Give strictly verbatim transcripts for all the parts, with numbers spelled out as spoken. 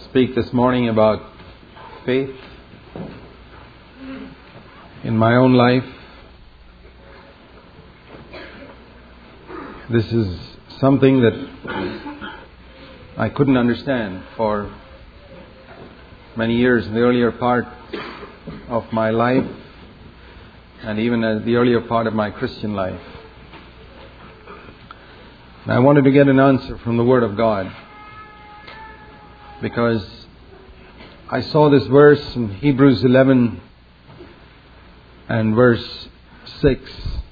speak this morning about faith in my own life. This is something that I couldn't understand for many years in the earlier part of my life and even in the earlier part of my Christian life. And I wanted to get an answer from the Word of God, because I saw this verse in Hebrews eleven and verse six,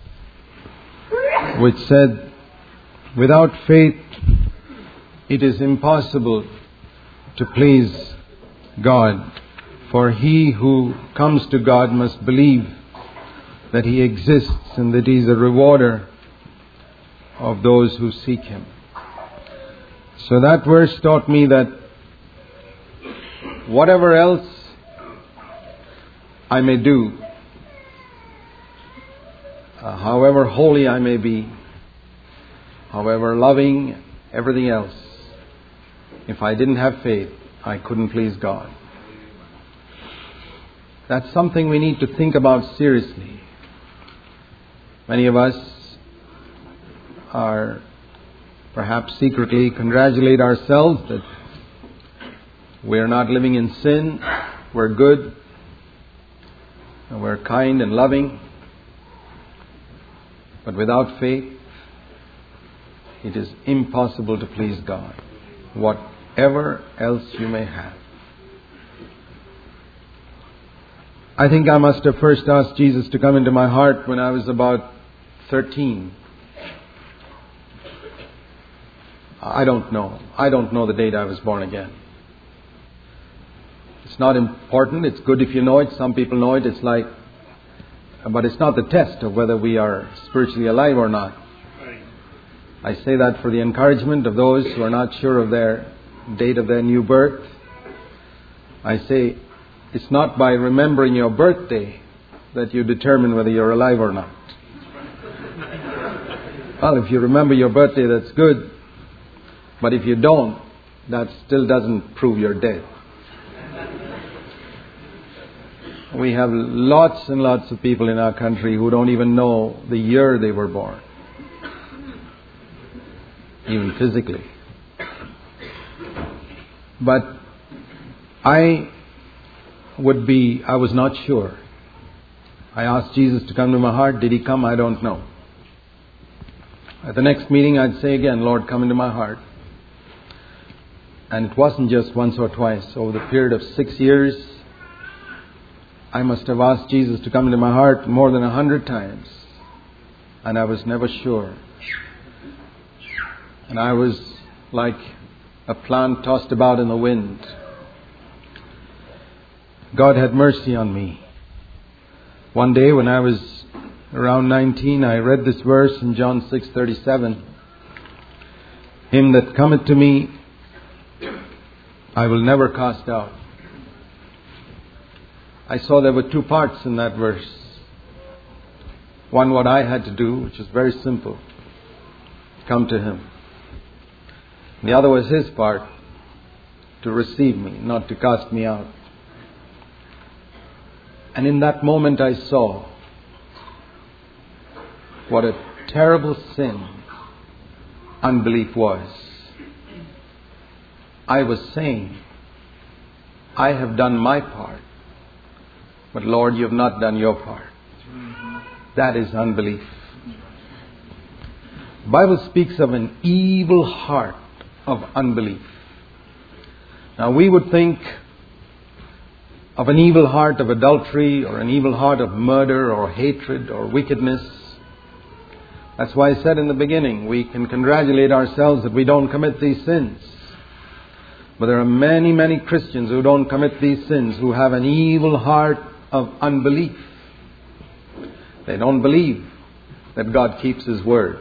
which said, "Without faith it is impossible to please God, for he who comes to God must believe that He exists and that He is a rewarder of those who seek Him." So that verse taught me that whatever else I may do, uh, however holy I may be, however loving, everything else, if I didn't have faith, I couldn't please God. That's something we need to think about seriously. Many of us are perhaps secretly congratulate ourselves that we're not living in sin, we're good, and we're kind and loving. But without faith, it is impossible to please God, whatever else you may have. I think I must have first asked Jesus to come into my heart when I was about thirteen. I don't know. I don't know the date I was born again. It's not important. It's good if you know it. Some people know it. It's like, but it's not the test of whether we are spiritually alive or not. I say that for the encouragement of those who are not sure of their date of their new birth. I say, it's not by remembering your birthday that you determine whether you're alive or not. Well, if you remember your birthday, that's good. But if you don't, that still doesn't prove you're dead. We have lots and lots of people in our country who don't even know the year they were born, even physically. But I would be, I was not sure. I asked Jesus to come to my heart. Did He come? I don't know. At the next meeting, I'd say again, "Lord, come into my heart." And it wasn't just once or twice. Over the period of six years, I must have asked Jesus to come into my heart more than a hundred times. And I was never sure. And I was like a plant tossed about in the wind. God had mercy on me. One day when I was around nineteen, I read this verse in John six thirty-seven. "Him that cometh to me, I will never cast out." I saw there were two parts in that verse. One, what I had to do, which is very simple. Come to Him. The other was His part, to receive me, not to cast me out. And in that moment I saw what a terrible sin unbelief was. I was saying, I have done my part, but Lord, you have not done your part. That is unbelief. The Bible speaks of an evil heart of unbelief. Now we would think of an evil heart of adultery or an evil heart of murder or hatred or wickedness. That's why I said in the beginning, we can congratulate ourselves that we don't commit these sins. But there are many, many Christians who don't commit these sins, who have an evil heart of unbelief. They don't believe that God keeps His word.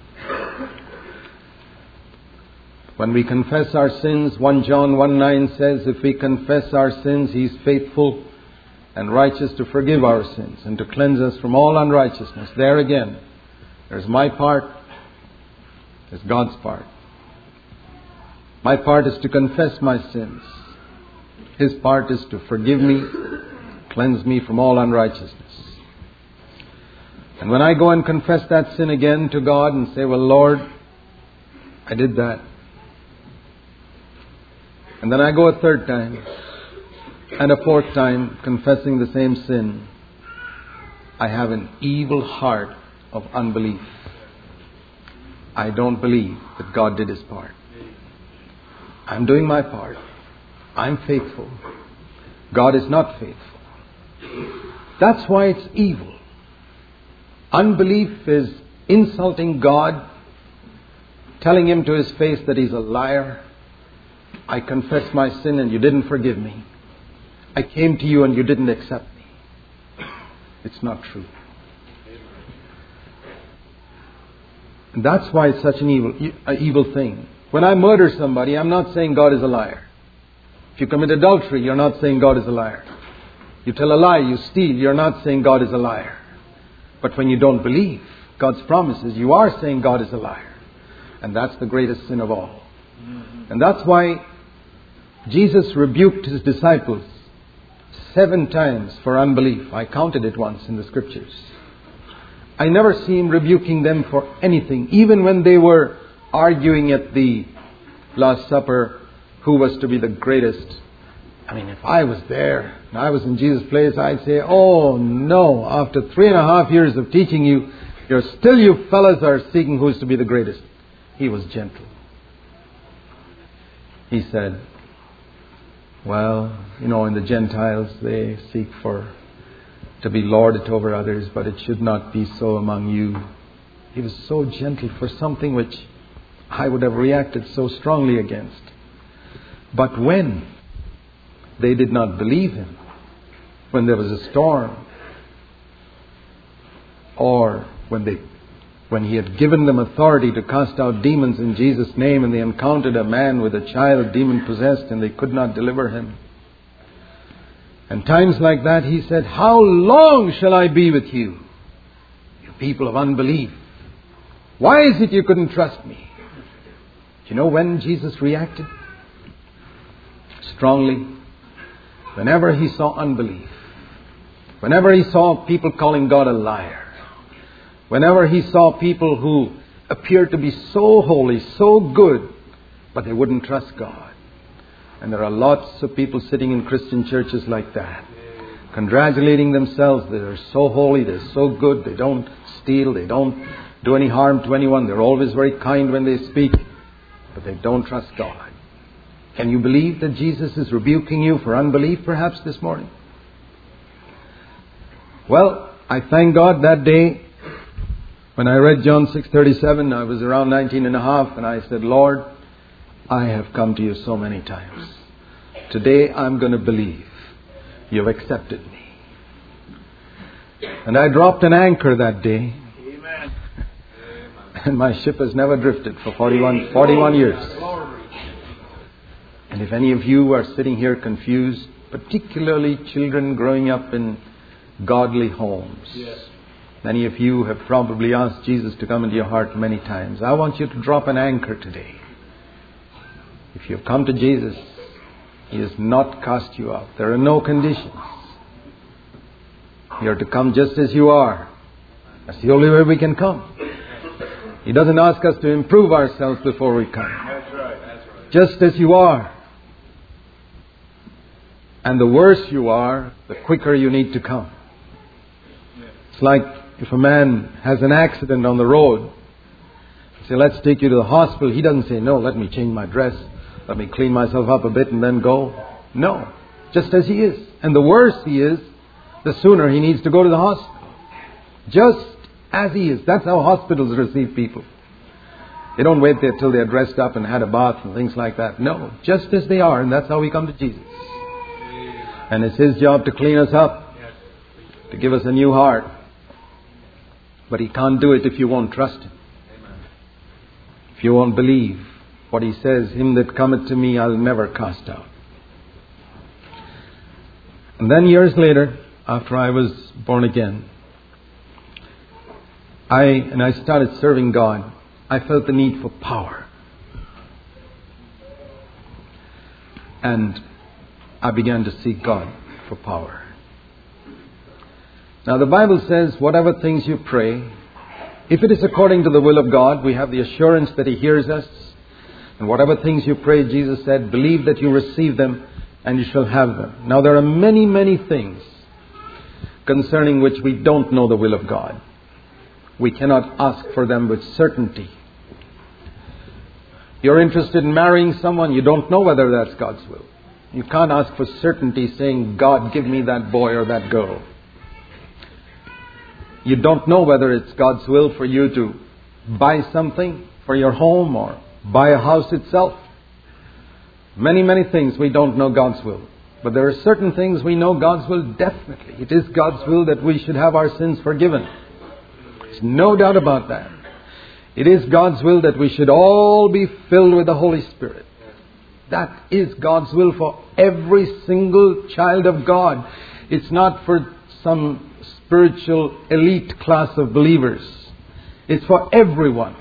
When we confess our sins, First John one nine says, if we confess our sins, He is faithful and righteous to forgive our sins and to cleanse us from all unrighteousness. There again, there's my part, there's God's part. My part is to confess my sins. His part is to forgive me, cleanse me from all unrighteousness. And when I go and confess that sin again to God and say, well, Lord, I did that. And then I go a third time and a fourth time confessing the same sin. I have an evil heart of unbelief. I don't believe that God did His part. I'm doing my part. I'm faithful. God is not faithful. That's why it's evil. Unbelief is insulting God, telling Him to His face that He's a liar. I confessed my sin and you didn't forgive me. I came to you and you didn't accept me. It's not true. And that's why it's such an evil, an evil thing. When I murder somebody, I'm not saying God is a liar. If you commit adultery, you're not saying God is a liar. You tell a lie, you steal, you're not saying God is a liar. But when you don't believe God's promises, you are saying God is a liar. And that's the greatest sin of all. And that's why Jesus rebuked His disciples seven times for unbelief. I counted it once in the Scriptures. I never see Him rebuking them for anything. Even when they were arguing at the Last Supper, who was to be the greatest. I mean, if I was there and I was in Jesus' place, I'd say, oh no, after three and a half years of teaching you, you're still you fellas are seeking who's to be the greatest. He was gentle. He said, well, you know, in the Gentiles, they seek for to be lorded over others, but it should not be so among you. He was so gentle for something which I would have reacted so strongly against. But when they did not believe Him, when there was a storm, or when they, when He had given them authority to cast out demons in Jesus' name, and they encountered a man with a child demon-possessed and they could not deliver him. And times like that He said, how long shall I be with you, you people of unbelief? Why is it you couldn't trust me? Do you know when Jesus reacted? Strongly. Whenever He saw unbelief. Whenever He saw people calling God a liar. Whenever He saw people who appeared to be so holy, so good, but they wouldn't trust God. And there are lots of people sitting in Christian churches like that, congratulating themselves. They're so holy, they're so good, they don't steal, they don't do any harm to anyone. They're always very kind when they speak, but they don't trust God. Can you believe that Jesus is rebuking you for unbelief perhaps this morning? Well, I thank God that day when I read John six thirty-seven, I was around nineteen and a half, and I said, Lord, I have come to you so many times. Today I'm going to believe you've accepted me. And I dropped an anchor that day. Amen. And my ship has never drifted for forty-one, forty-one years. And if any of you are sitting here confused, particularly children growing up in godly homes, yes. Many of you have probably asked Jesus to come into your heart many times. I want you to drop an anchor today. If you've come to Jesus, He has not cast you out. There are no conditions. You are to come just as you are. That's the only way we can come. He doesn't ask us to improve ourselves before we come. That's right. That's right. Just as you are. And the worse you are, the quicker you need to come. It's like if a man has an accident on the road. Say, let's take you to the hospital. He doesn't say, no, let me change my dress. Let me clean myself up a bit and then go. No. Just as he is. And the worse he is, the sooner he needs to go to the hospital. Just as he is. That's how hospitals receive people. They don't wait there till they're dressed up and had a bath and things like that. No. Just as they are. And that's how we come to Jesus. And it's His job to clean us up. To give us a new heart. But He can't do it if you won't trust Him. If you won't believe what He says, him that cometh to me, I'll never cast out. And then years later, after I was born again, I and I started serving God, I felt the need for power. And I began to seek God for power. Now the Bible says, whatever things you pray, if it is according to the will of God, we have the assurance that He hears us. And whatever things you pray, Jesus said, believe that you receive them and you shall have them. Now there are many, many things concerning which we don't know the will of God. We cannot ask for them with certainty. You're interested in marrying someone, you don't know whether that's God's will. You can't ask for certainty saying, God, give me that boy or that girl. You don't know whether it's God's will for you to buy something for your home or buy a house itself. Many, many things we don't know God's will. But there are certain things we know God's will definitely. It is God's will that we should have our sins forgiven. There's no doubt about that. It is God's will that we should all be filled with the Holy Spirit. That is God's will for every single child of God. It's not for some spiritual elite class of believers. It's for everyone.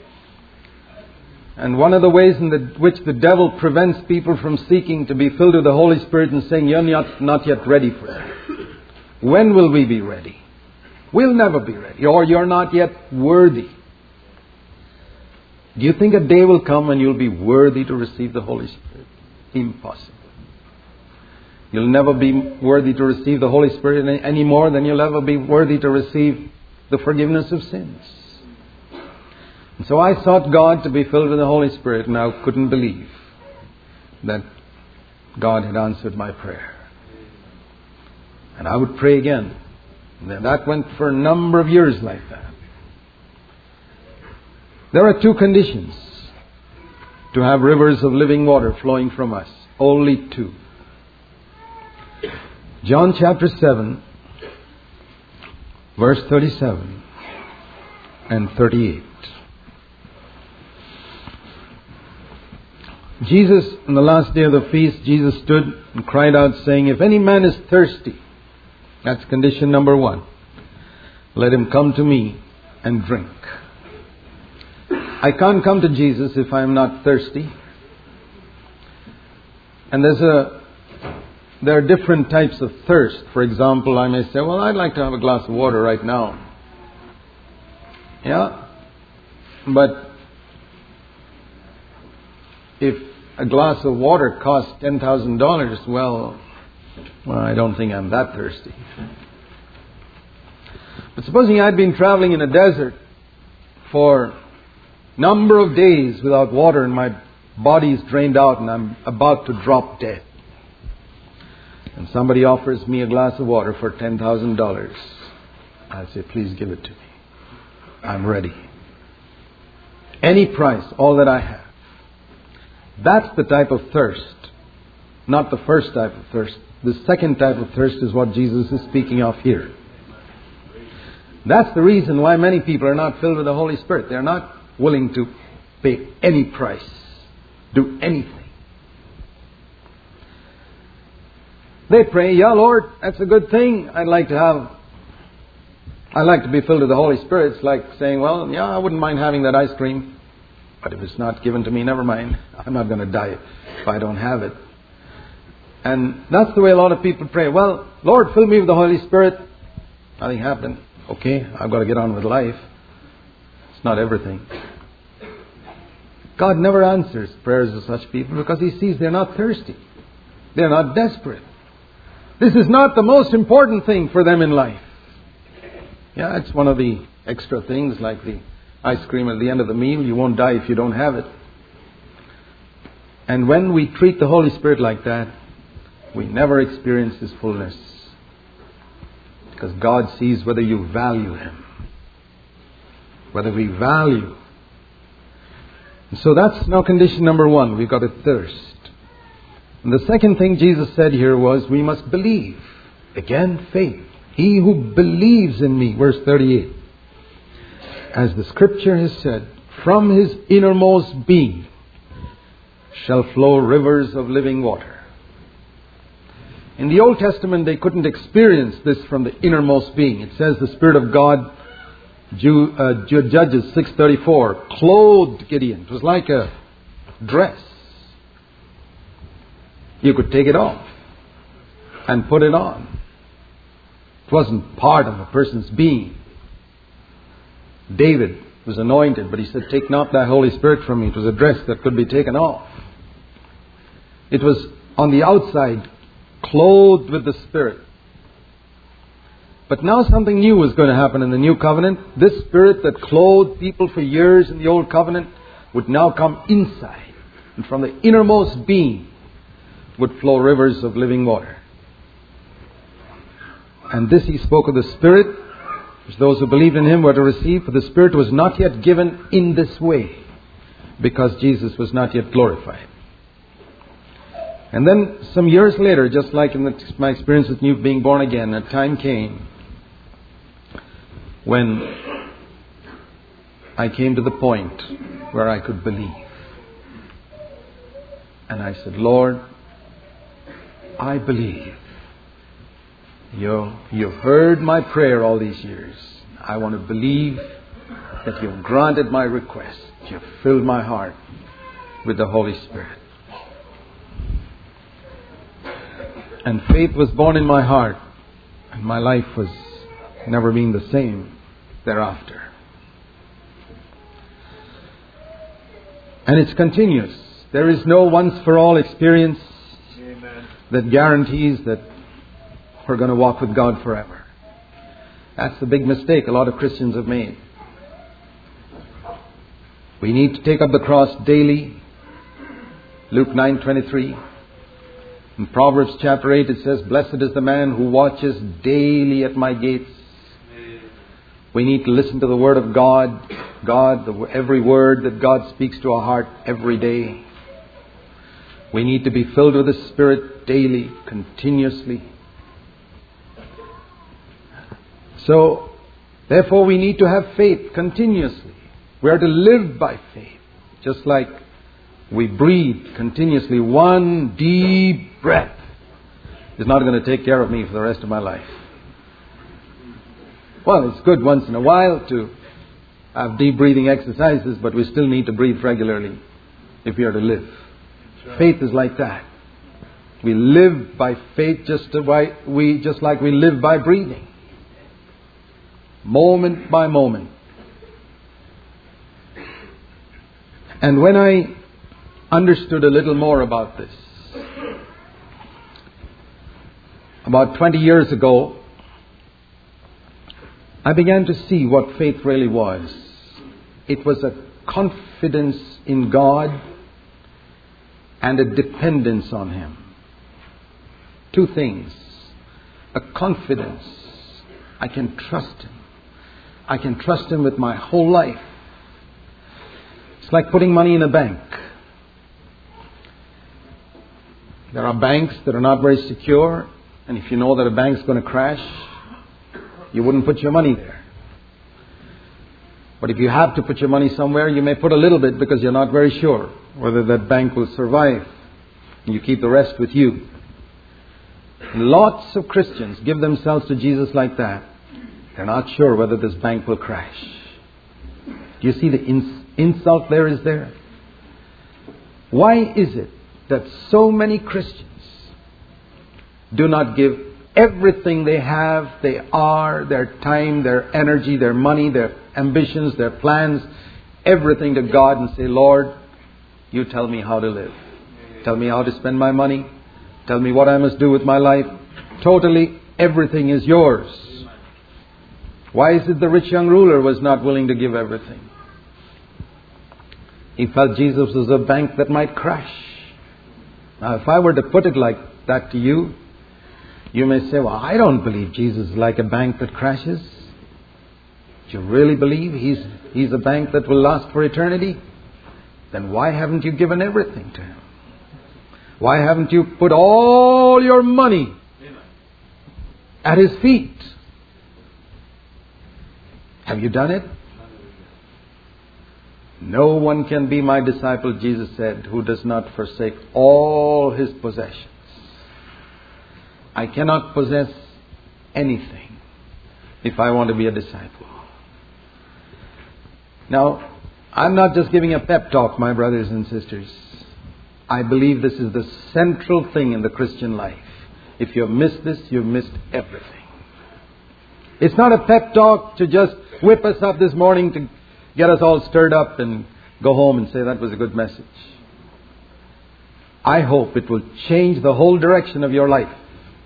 And one of the ways in the, which the devil prevents people from seeking to be filled with the Holy Spirit and saying, you're not, not yet ready for that. When will we be ready? We'll never be ready. Or you're not yet worthy. Do you think a day will come when you'll be worthy to receive the Holy Spirit? Impossible. You'll never be worthy to receive the Holy Spirit any, any more than you'll ever be worthy to receive the forgiveness of sins. And so I sought God to be filled with the Holy Spirit, and I couldn't believe that God had answered my prayer. And I would pray again. And that went for a number of years like that. There are two conditions to have rivers of living water flowing from us. Only two. John chapter seven, verse thirty-seven and thirty-eight. Jesus, on the last day of the feast, Jesus stood and cried out saying, if any man is thirsty, that's condition number one, let him come to me and drink. I can't come to Jesus if I am not thirsty. And there's a, there are different types of thirst. For example, I may say, well, I'd like to have a glass of water right now. Yeah? But if a glass of water costs ten thousand dollars, well, well, I don't think I'm that thirsty. But supposing I'd been traveling in a desert for number of days without water and my body's drained out and I'm about to drop dead. And somebody offers me a glass of water for ten thousand dollars. I'll say, please give it to me. I'm ready. Any price, all that I have. That's the type of thirst. Not the first type of thirst. The second type of thirst is what Jesus is speaking of here. That's the reason why many people are not filled with the Holy Spirit. They're not willing to pay any price, do anything. They pray, yeah, Lord, that's a good thing. I'd like to have, I'd like to be filled with the Holy Spirit. It's like saying, well, yeah, I wouldn't mind having that ice cream. But if it's not given to me, never mind. I'm not going to die if I don't have it. And that's the way a lot of people pray. Well, Lord, fill me with the Holy Spirit. Nothing happened. Okay, I've got to get on with life. It's not everything. God never answers prayers of such people because He sees they're not thirsty. They're not desperate. This is not the most important thing for them in life. Yeah, it's one of the extra things like the ice cream at the end of the meal. You won't die if you don't have it. And when we treat the Holy Spirit like that, we never experience His fullness. Because God sees whether you value Him. Whether we value. And so that's now condition number one. We've got to thirst. And the second thing Jesus said here was we must believe. Again, faith. He who believes in me. Verse thirty-eight. As the scripture has said, from his innermost being shall flow rivers of living water. In the Old Testament, they couldn't experience this from the innermost being. It says the Spirit of God, Jew, uh, Judges six thirty-four, clothed Gideon. It was like a dress. You could take it off. and put it on. It wasn't part of a person's being. David was anointed, but he said, "Take not thy Holy Spirit from me." It was a dress that could be taken off. It was on the outside, clothed with the Spirit. But now something new was going to happen in the new covenant. This Spirit that clothed people for years in the old covenant would now come inside. And from the innermost being would flow rivers of living water. And this he spoke of the Spirit, which those who believed in Him were to receive. For the Spirit was not yet given in this way, because Jesus was not yet glorified. And then some years later, just like in the, my experience with new being born again, a time came when I came to the point where I could believe. And I said, "Lord, I believe. You, you've heard my prayer all these years. I want to believe that you've granted my request. You've filled my heart with the Holy Spirit." And faith was born in my heart, and my life was never been the same thereafter. And it's continuous. There is no once for all experience Amen. That guarantees that we're going to walk with God forever. That's the big mistake a lot of Christians have made. We need to take up the cross daily. Luke nine twenty-three. In Proverbs chapter eight it says, "Blessed is the man who watches daily at my gates." We need to listen to the Word of God. God, the, every word that God speaks to our heart every day. We need to be filled with the Spirit daily, continuously. So, therefore we need to have faith continuously. We are to live by faith. Just like we breathe continuously. One deep breath is not going to take care of me for the rest of my life. Well, it's good once in a while to have deep breathing exercises, but we still need to breathe regularly if we are to live. Faith is like that. We live by faith just, to, we, just like we live by breathing. Moment by moment. And when I understood a little more about this, about twenty years ago, I began to see what faith really was. It was a confidence in God and a dependence on Him. Two things. A confidence. I can trust Him. I can trust Him with my whole life. It's like putting money in a bank. There are banks that are not very secure, and if you know that a bank's going to crash, you wouldn't put your money there. But if you have to put your money somewhere, you may put a little bit because you're not very sure whether that bank will survive. And you keep the rest with you. Lots of Christians give themselves to Jesus like that. They're not sure whether this bank will crash. Do you see the ins- insult there is there? Why is it that so many Christians do not give everything they have, they are, their time, their energy, their money, their ambitions, their plans, everything to God and say, "Lord, you tell me how to live. Tell me how to spend my money. Tell me what I must do with my life. Totally, everything is yours." Why is it the rich young ruler was not willing to give everything? He felt Jesus was a bank that might crash. Now, if I were to put it like that to you, you may say, "Well, I don't believe Jesus is like a bank that crashes." Do you really believe He's, he's a bank that will last for eternity? Then why haven't you given everything to Him? Why haven't you put all your money at His feet? Have you done it? "No one can be my disciple," Jesus said, "who does not forsake all his possessions." I cannot possess anything if I want to be a disciple. Now, I'm not just giving a pep talk, my brothers and sisters. I believe this is the central thing in the Christian life. If you've missed this, you've missed everything. It's not a pep talk to just whip us up this morning to get us all stirred up and go home and say that was a good message. I hope it will change the whole direction of your life.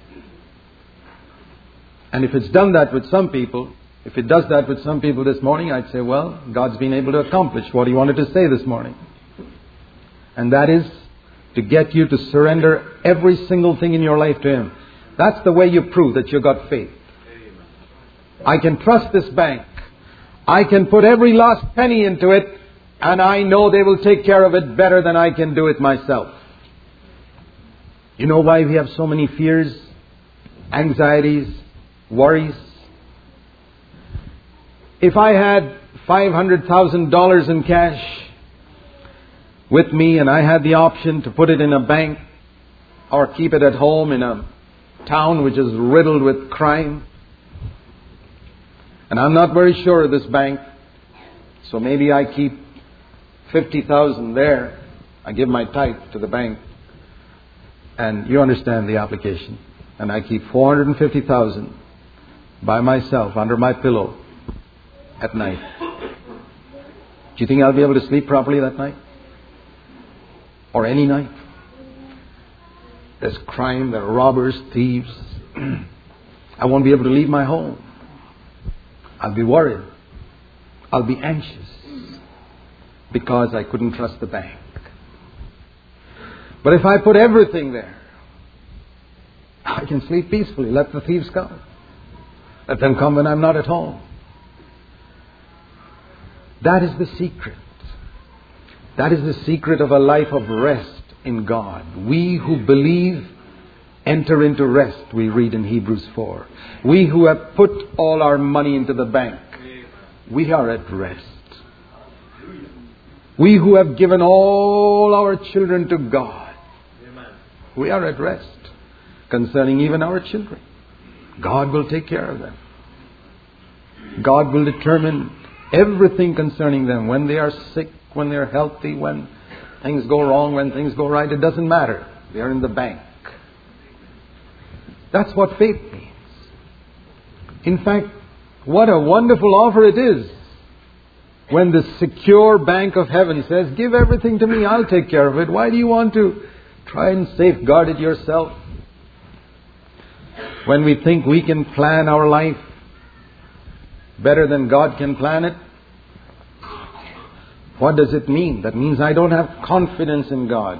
And if it's done that with some people, if it does that with some people this morning, I'd say, well, God's been able to accomplish what He wanted to say this morning. And that is to get you to surrender every single thing in your life to Him. That's the way you prove that you've got faith. I can trust this bank. I can put every last penny into it, and I know they will take care of it better than I can do it myself. You know why we have so many fears, anxieties, worries? If I had five hundred thousand dollars in cash with me and I had the option to put it in a bank or keep it at home in a town which is riddled with crime, and I'm not very sure of this bank, so maybe I keep fifty thousand there. I give my tithe to the bank. And you understand the application. And I keep four hundred fifty thousand by myself under my pillow at night. Do you think I'll be able to sleep properly that night? Or any night? There's crime, there are robbers, thieves. I won't be able to leave my home. I'll be worried. I'll be anxious because I couldn't trust the bank. But if I put everything there, I can sleep peacefully. Let the thieves come. Let them come when I'm not at home. That is the secret. That is the secret of a life of rest in God. We who believe enter into rest, we read in Hebrews four. We who have put all our money into the bank, we are at rest. We who have given all our children to God, we are at rest concerning even our children. God will take care of them. God will determine everything concerning them. When they are sick, when they are healthy, when things go wrong, when things go right, it doesn't matter. They are in the bank. That's what faith means. In fact, what a wonderful offer it is when the secure bank of heaven says, give everything to me, I'll take care of it. Why do you want to try and safeguard it yourself? When we think we can plan our life better than God can plan it, what does it mean? That means I don't have confidence in God.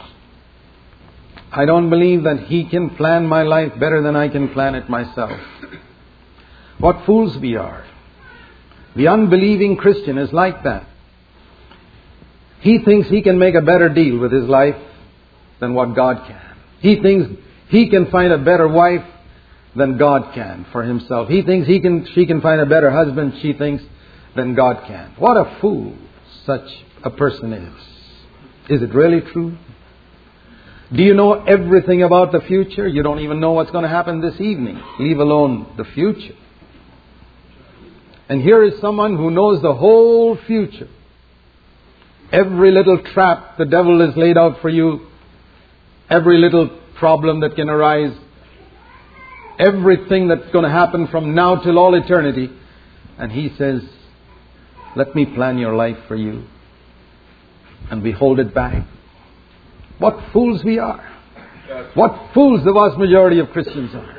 I don't believe that He can plan my life better than I can plan it myself. What fools we are. The unbelieving Christian is like that. He thinks he can make a better deal with his life than what God can. He thinks he can find a better wife than God can for himself. He thinks he can, she can find a better husband, she thinks, than God can. What a fool such a person is. Is it really true? Do you know everything about the future? You don't even know what's going to happen this evening, leave alone the future. And here is someone who knows the whole future. Every little trap the devil has laid out for you, every little problem that can arise, everything that's going to happen from now till all eternity. And he says, let me plan your life for you. And we hold it back. What fools we are. What fools the vast majority of Christians are.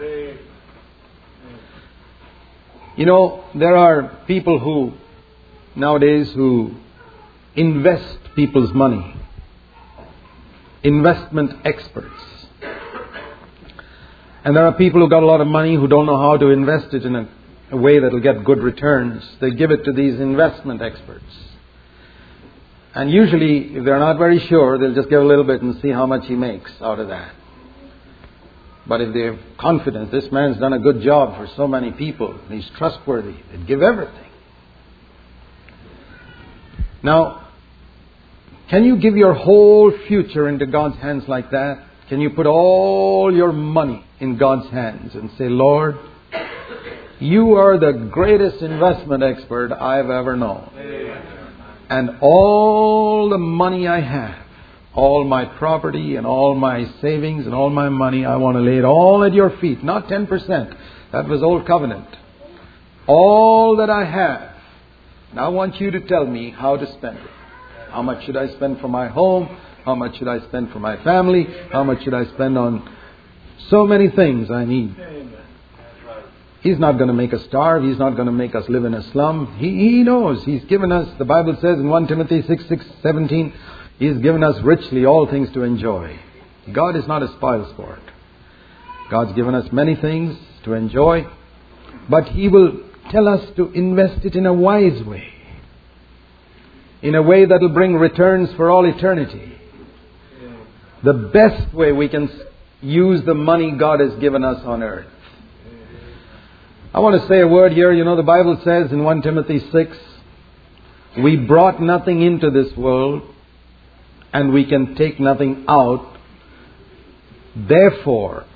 You know, there are people who, nowadays, who invest people's money. Investment experts. And there are people who got a lot of money who don't know how to invest it in a, a way that will get good returns. They give it to these investment experts. And usually, if they're not very sure, they'll just give a little bit and see how much he makes out of that. But if they're confident, this man's done a good job for so many people, he's trustworthy, they'd give everything. Now, can you give your whole future into God's hands like that? Can you put all your money in God's hands and say, Lord, you are the greatest investment expert I've ever known. And all the money I have, all my property and all my savings and all my money, I want to lay it all at your feet. Not ten percent. That was old covenant. All that I have. Now I want you to tell me how to spend it. How much should I spend for my home? How much should I spend for my family? How much should I spend on so many things I need? He's not going to make us starve. He's not going to make us live in a slum. He, he knows. He's given us, the Bible says in First Timothy six, six, seventeen, He's given us richly all things to enjoy. God is not a spoil sport. God's given us many things to enjoy, but He will tell us to invest it in a wise way. In a way that will bring returns for all eternity. The best way we can use the money God has given us on earth. I want to say a word here. You know, the Bible says in First Timothy six, we brought nothing into this world and we can take nothing out. Therefore,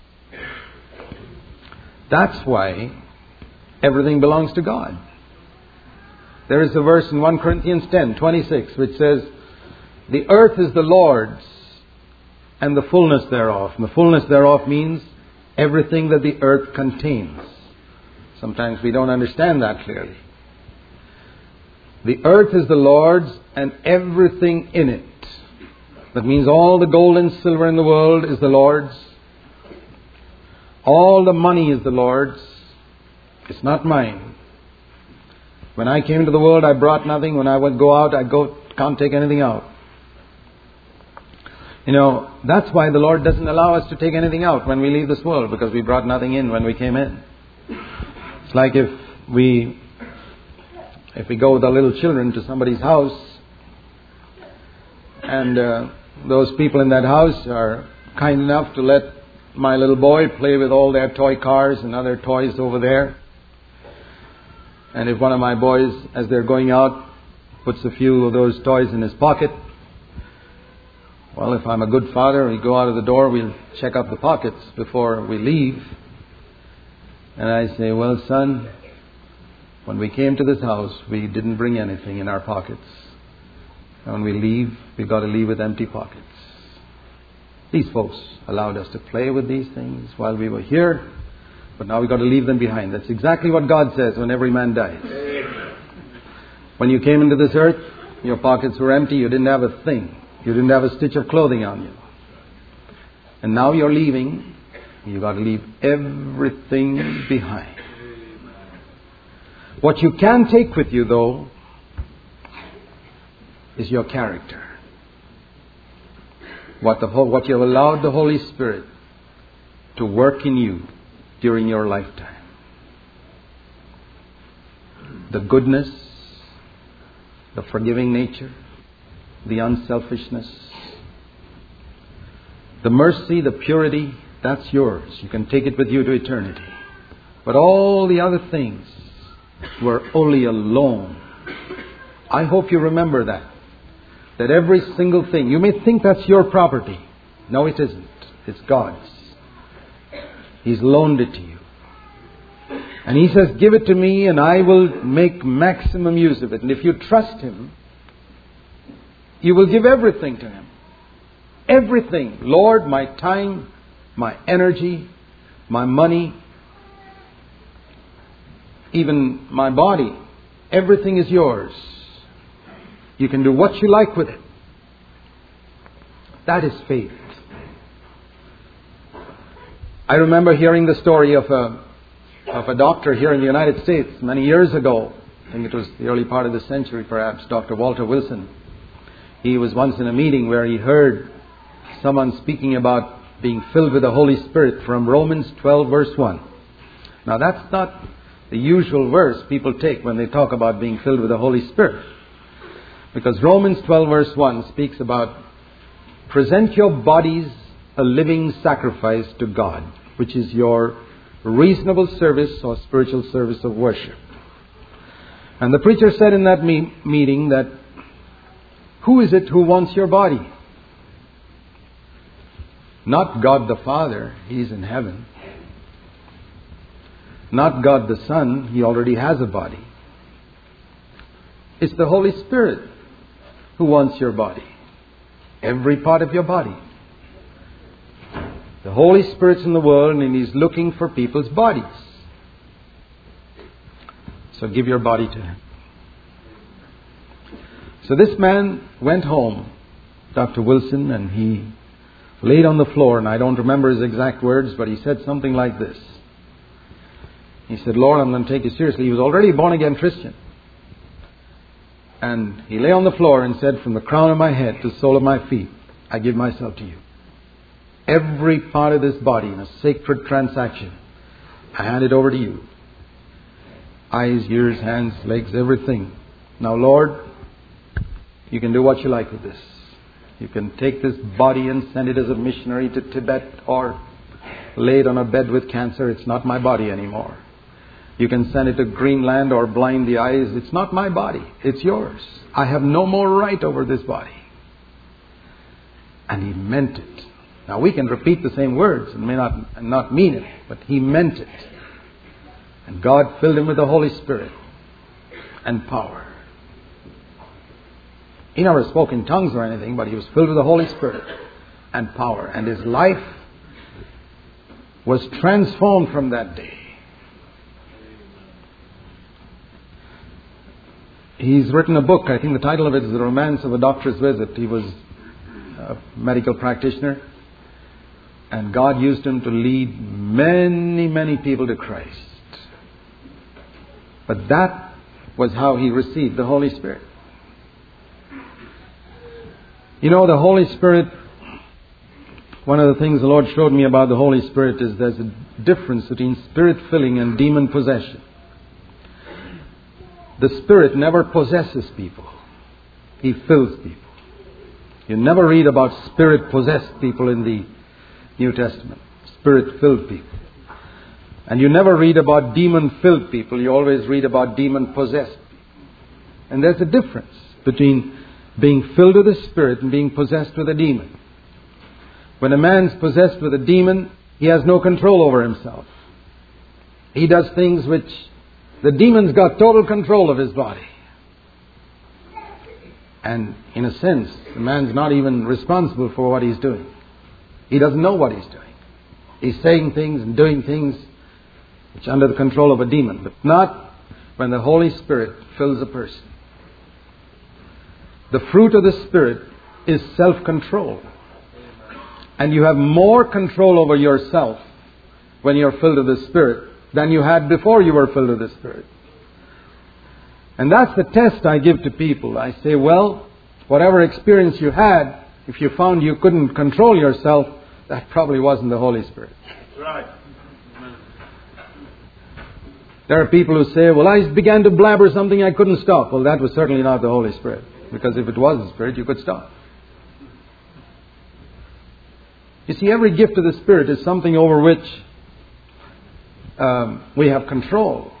that's why everything belongs to God. There is a verse in First Corinthians ten, twenty-six, which says, the earth is the Lord's and the fullness thereof. And the fullness thereof means everything that the earth contains. Sometimes we don't understand that clearly. The earth is the Lord's and everything in it. That means all the gold and silver in the world is the Lord's. All the money is the Lord's. It's not mine. When I came into the world, I brought nothing. When I would go out, I go can't take anything out. You know, that's why the Lord doesn't allow us to take anything out when we leave this world, because we brought nothing in when we came in. It's like if we if we go with our little children to somebody's house, and uh, those people in that house are kind enough to let my little boy play with all their toy cars and other toys over there. And if one of my boys, as they're going out, puts a few of those toys in his pocket, well, if I'm a good father, we go out of the door, we'll check up the pockets before we leave. And I say, well, son, when we came to this house, we didn't bring anything in our pockets. And when we leave, we've got to leave with empty pockets. These folks allowed us to play with these things while we were here, but now we've got to leave them behind. That's exactly what God says when every man dies. When you came into this earth, your pockets were empty, you didn't have a thing. You didn't have a stitch of clothing on you. And now you're leaving, you've got to leave everything behind. What you can take with you, though, is your character. What, the, what you have allowed the Holy Spirit to work in you during your lifetime. The goodness, the forgiving nature, the unselfishness, the mercy, the purity, that's yours. You can take it with you to eternity. But all the other things were only a loan. I hope you remember that. That every single thing, you may think that's your property. No, it isn't. It's God's. He's loaned it to you. And He says, give it to me and I will make maximum use of it. And if you trust Him, you will give everything to Him. Everything. Lord, my time, my energy, my money, even my body, everything is yours. You can do what you like with it. That is faith. I remember hearing the story of a of a doctor here in the United States many years ago. I think it was the early part of the century perhaps, Doctor Walter Wilson. He was once in a meeting where he heard someone speaking about being filled with the Holy Spirit from Romans twelve verse one. Now that's not the usual verse people take when they talk about being filled with the Holy Spirit. Because Romans twelve verse one speaks about present your bodies a living sacrifice to God, which is your reasonable service or spiritual service of worship. And the preacher said in that me- meeting that who is it who wants your body? Not God the Father, He's in heaven. Not God the Son, He already has a body. It's the Holy Spirit who wants your body. Every part of your body. The Holy Spirit's in the world and He's looking for people's bodies. So give your body to Him. So this man went home, Doctor Wilson, and he laid on the floor, and I don't remember his exact words, but he said something like this. He said, Lord, I'm going to take you seriously. He was already a born-again Christian. And he lay on the floor and said, from the crown of my head to the sole of my feet, I give myself to you. Every part of this body in a sacred transaction, I hand it over to you. Eyes, ears, hands, legs, everything. Now, Lord, you can do what you like with this. You can take this body and send it as a missionary to Tibet or lay it on a bed with cancer. It's not my body anymore. You can send it to Greenland or blind the eyes. It's not my body. It's yours. I have no more right over this body. And he meant it. Now we can repeat the same words and may not, and not mean it, but he meant it. And God filled him with the Holy Spirit and power. He never spoke in tongues or anything, but he was filled with the Holy Spirit and power. And his life was transformed from that day. He's written a book. I think the title of it is The Romance of a Doctor's Visit. He was a medical practitioner. And God used him to lead many, many people to Christ. But that was how he received the Holy Spirit. You know, the Holy Spirit, one of the things the Lord showed me about the Holy Spirit is there's a difference between spirit filling and demon possession. The Spirit never possesses people. He fills people. You never read about Spirit-possessed people in the New Testament. Spirit-filled people. And you never read about demon-filled people. You always read about demon-possessed people. And there's a difference between being filled with the Spirit and being possessed with a demon. When a man's possessed with a demon, he has no control over himself. He does things which the demon's got total control of his body. And in a sense, the man's not even responsible for what he's doing. He doesn't know what he's doing. He's saying things and doing things which are under the control of a demon, but not when the Holy Spirit fills a person. The fruit of the Spirit is self-control. And you have more control over yourself when you're filled with the Spirit than you had before you were filled with the Spirit. And that's the test I give to people. I say, well, whatever experience you had, if you found you couldn't control yourself, that probably wasn't the Holy Spirit. That's right. There are people who say, well, I began to blabber something I couldn't stop. Well, that was certainly not the Holy Spirit. Because if it was the Spirit, you could stop. You see, every gift of the Spirit is something over which um, we have control.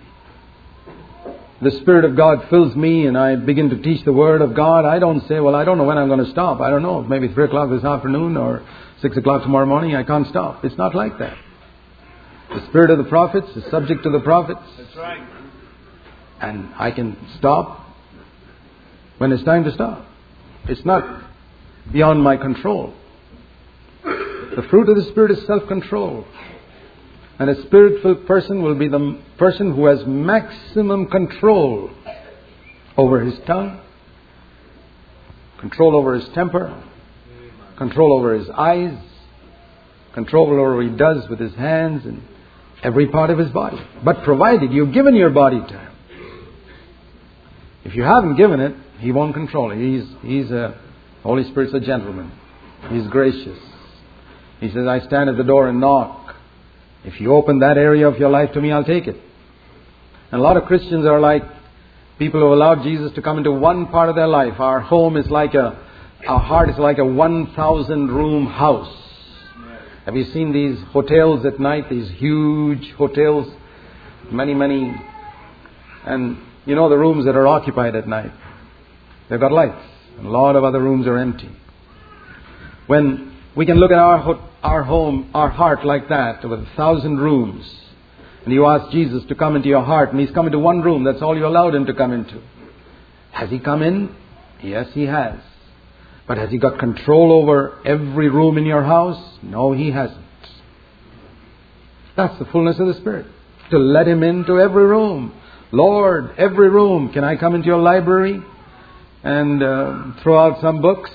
The Spirit of God fills me and I begin to teach the Word of God. I don't say, well, I don't know when I'm going to stop. I don't know. Maybe three o'clock this afternoon or six o'clock tomorrow morning. I can't stop. It's not like that. The Spirit of the prophets is subject to the prophets. That's right. And I can stop when it's time to stop. It's not beyond my control. The fruit of the Spirit is self-control. And a Spirit-filled person will be the person who has maximum control over his tongue, control over his temper, control over his eyes, control over what he does with his hands and every part of his body. But provided you've given your body to him. If you haven't given it, he won't control it. He's, he's a, Holy Spirit's a gentleman. He's gracious. He says, I stand at the door and knock. If you open that area of your life to me, I'll take it. And a lot of Christians are like people who allowed Jesus to come into one part of their life. Our home is like a, our heart is like a one thousand room house. Have you seen these hotels at night? These huge hotels. Many, many. And you know the rooms that are occupied at night. They've got lights. And a lot of other rooms are empty. When we can look at our ho- our home, our heart like that, with a thousand rooms. And you ask Jesus to come into your heart, and He's come into one room. That's all you allowed Him to come into. Has He come in? Yes, He has. But has He got control over every room in your house? No, He hasn't. That's the fullness of the Spirit. To let Him into every room. Lord, every room. Can I come into your library and uh, throw out some books?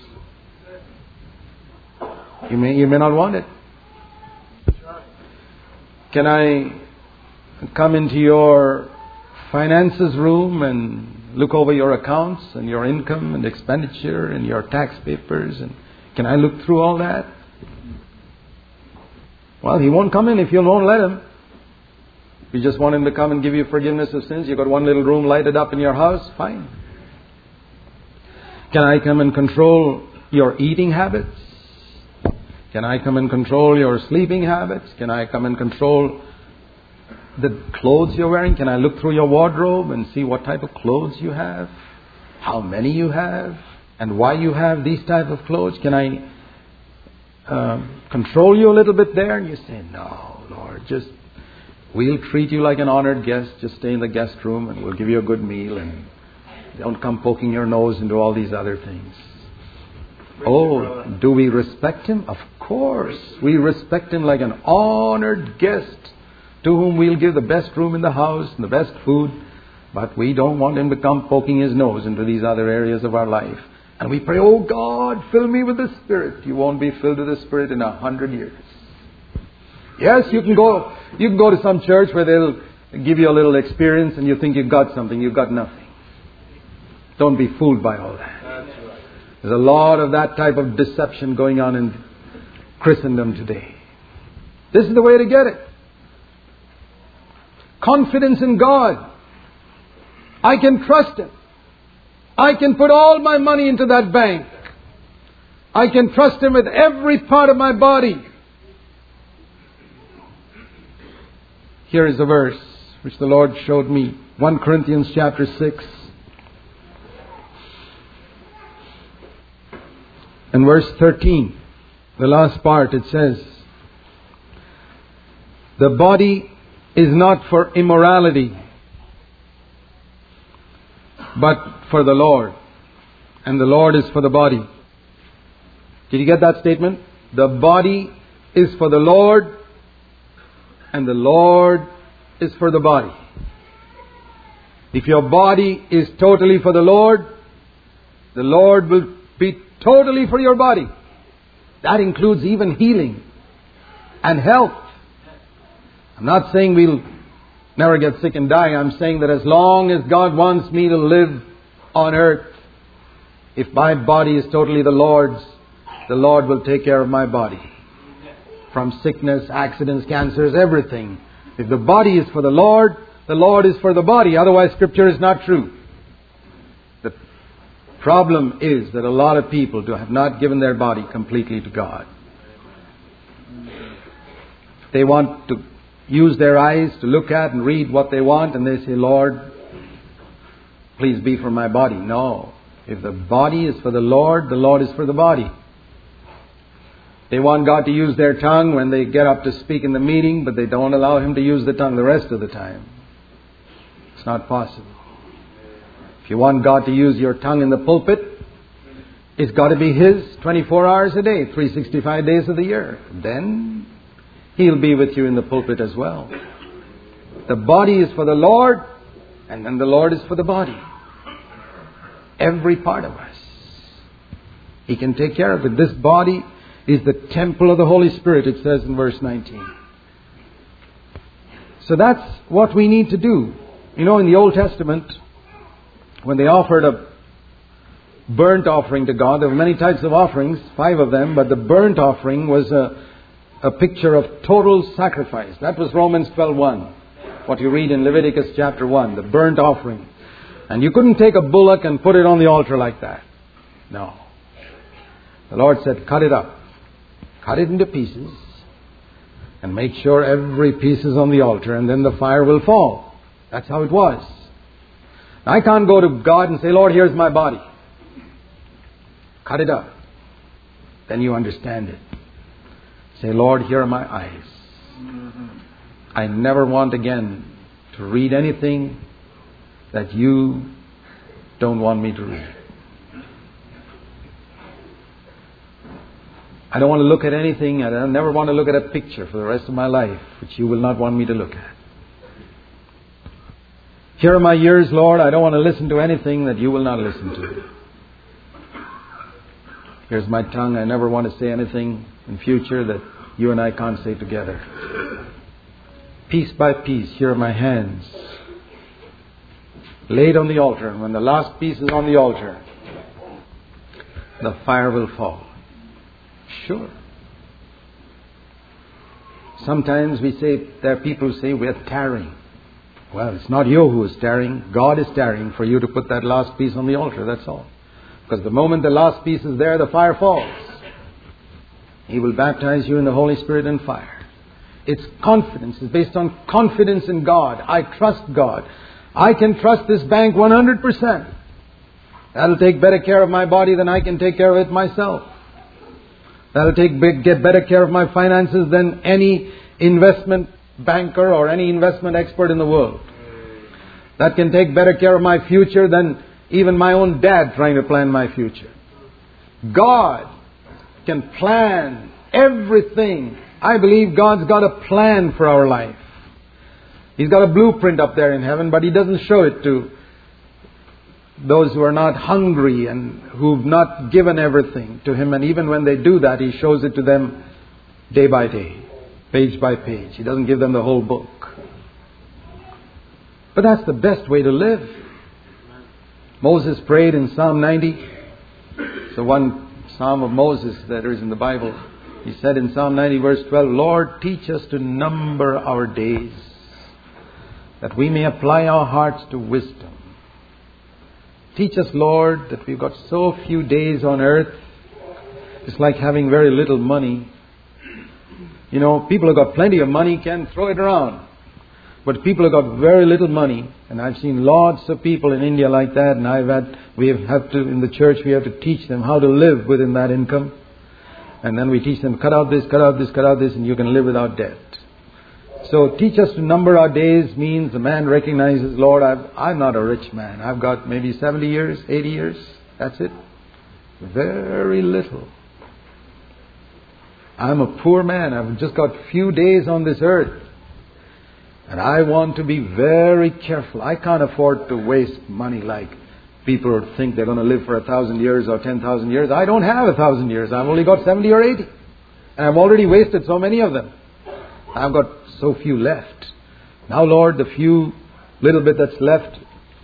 You may, you may not want it. Can I come into your finances room and look over your accounts and your income and expenditure and your tax papers? And can I look through all that? Well, He won't come in if you won't let Him. If you just want Him to come and give you forgiveness of sins, you've got one little room lighted up in your house, fine. Can I come and control your eating habits? Can I come and control your sleeping habits? Can I come and control the clothes you're wearing? Can I look through your wardrobe and see what type of clothes you have? How many you have? And why you have these type of clothes? Can I uh, control you a little bit there? And you say, no, Lord, just we'll treat you like an honored guest. Just stay in the guest room and we'll give you a good meal. And don't come poking your nose into all these other things. Oh, do we respect Him? Of course. We respect Him like an honored guest to whom we'll give the best room in the house and the best food. But we don't want Him to come poking His nose into these other areas of our life. And we pray, oh God, fill me with the Spirit. You won't be filled with the Spirit in a hundred years. Yes, you can go, you can go to some church where they'll give you a little experience and you think you've got something. You've got nothing. Don't be fooled by all that. There's a lot of that type of deception going on in Christendom today. This is the way to get it. Confidence in God. I can trust Him. I can put all my money into that bank. I can trust Him with every part of my body. Here is a verse which the Lord showed me. First Corinthians chapter six. And verse thirteen, the last part, it says, the body is not for immorality, but for the Lord. And the Lord is for the body. Did you get that statement? The body is for the Lord, and the Lord is for the body. If your body is totally for the Lord, the Lord will be totally for your body. That includes even healing and health. I'm not saying we'll never get sick and die. I'm saying that as long as God wants me to live on earth, if my body is totally the Lord's, the Lord will take care of my body. From sickness, accidents, cancers, everything. If the body is for the Lord, the Lord is for the body. Otherwise, Scripture is not true. The problem is that a lot of people have not given their body completely to God. They want to use their eyes to look at and read what they want, and they say, Lord, please be for my body. No. If the body is for the Lord, the Lord is for the body. They want God to use their tongue when they get up to speak in the meeting, but they don't allow Him to use the tongue the rest of the time. It's not possible. If you want God to use your tongue in the pulpit, it's got to be His twenty-four hours a day, three hundred sixty-five days of the year. Then He'll be with you in the pulpit as well. The body is for the Lord, and then the Lord is for the body. Every part of us. He can take care of it. This body is the temple of the Holy Spirit, it says in verse nineteen. So that's what we need to do. You know, in the Old Testament, when they offered a burnt offering to God, there were many types of offerings, five of them, but the burnt offering was a, a picture of total sacrifice. That was Romans twelve one, what you read in Leviticus chapter one, the burnt offering. And you couldn't take a bullock and put it on the altar like that. No. The Lord said, cut it up. Cut it into pieces and make sure every piece is on the altar, and then the fire will fall. That's how it was. I can't go to God and say, Lord, here's my body. Cut it up. Then you understand it. Say, Lord, here are my eyes. I never want again to read anything that you don't want me to read. I don't want to look at anything, and I never want to look at a picture for the rest of my life, which you will not want me to look at. Here are my ears, Lord. I don't want to listen to anything that you will not listen to. Here's my tongue. I never want to say anything in future that you and I can't say together. Piece by piece, here are my hands, laid on the altar. And when the last piece is on the altar, the fire will fall. Sure. Sometimes we say, there are people who say we're tarrying. Well, it's not you who is tarrying. God is tarrying for you to put that last piece on the altar, that's all. Because the moment the last piece is there, the fire falls. He will baptize you in the Holy Spirit and fire. It's confidence. It's based on confidence in God. I trust God. I can trust this bank one hundred percent. That'll take better care of my body than I can take care of it myself. That'll take big, get better care of my finances than any investment banker or any investment expert in the world. That can take better care of my future than even my own dad trying to plan my future. God can plan everything. I believe God's got a plan for our life. He's got a blueprint up there in heaven, but He doesn't show it to those who are not hungry and who've not given everything to Him. And even when they do that, He shows it to them day by day, page by page. He doesn't give them the whole book. But that's the best way to live. Moses prayed in Psalm ninety. It's the one Psalm of Moses that is in the Bible. He said in Psalm ninety verse twelve, Lord, teach us to number our days, that we may apply our hearts to wisdom. Teach us, Lord, that we've got so few days on earth. It's like having very little money. You know, people who got plenty of money can throw it around. But people who got very little money, and I've seen lots of people in India like that, and I've had, we have to, in the church, we have to teach them how to live within that income. And then we teach them, cut out this, cut out this, cut out this, and you can live without debt. So teach us to number our days means the man recognizes, Lord, I've, I'm not a rich man. I've got maybe seventy years, eighty years. That's it. Very little. I'm a poor man. I've just got few days on this earth. And I want to be very careful. I can't afford to waste money like people who think they're going to live for a thousand years or ten thousand years. I don't have a thousand years. I've only got seventy or eighty. And I've already wasted so many of them. I've got so few left. Now, Lord, the few little bit that's left,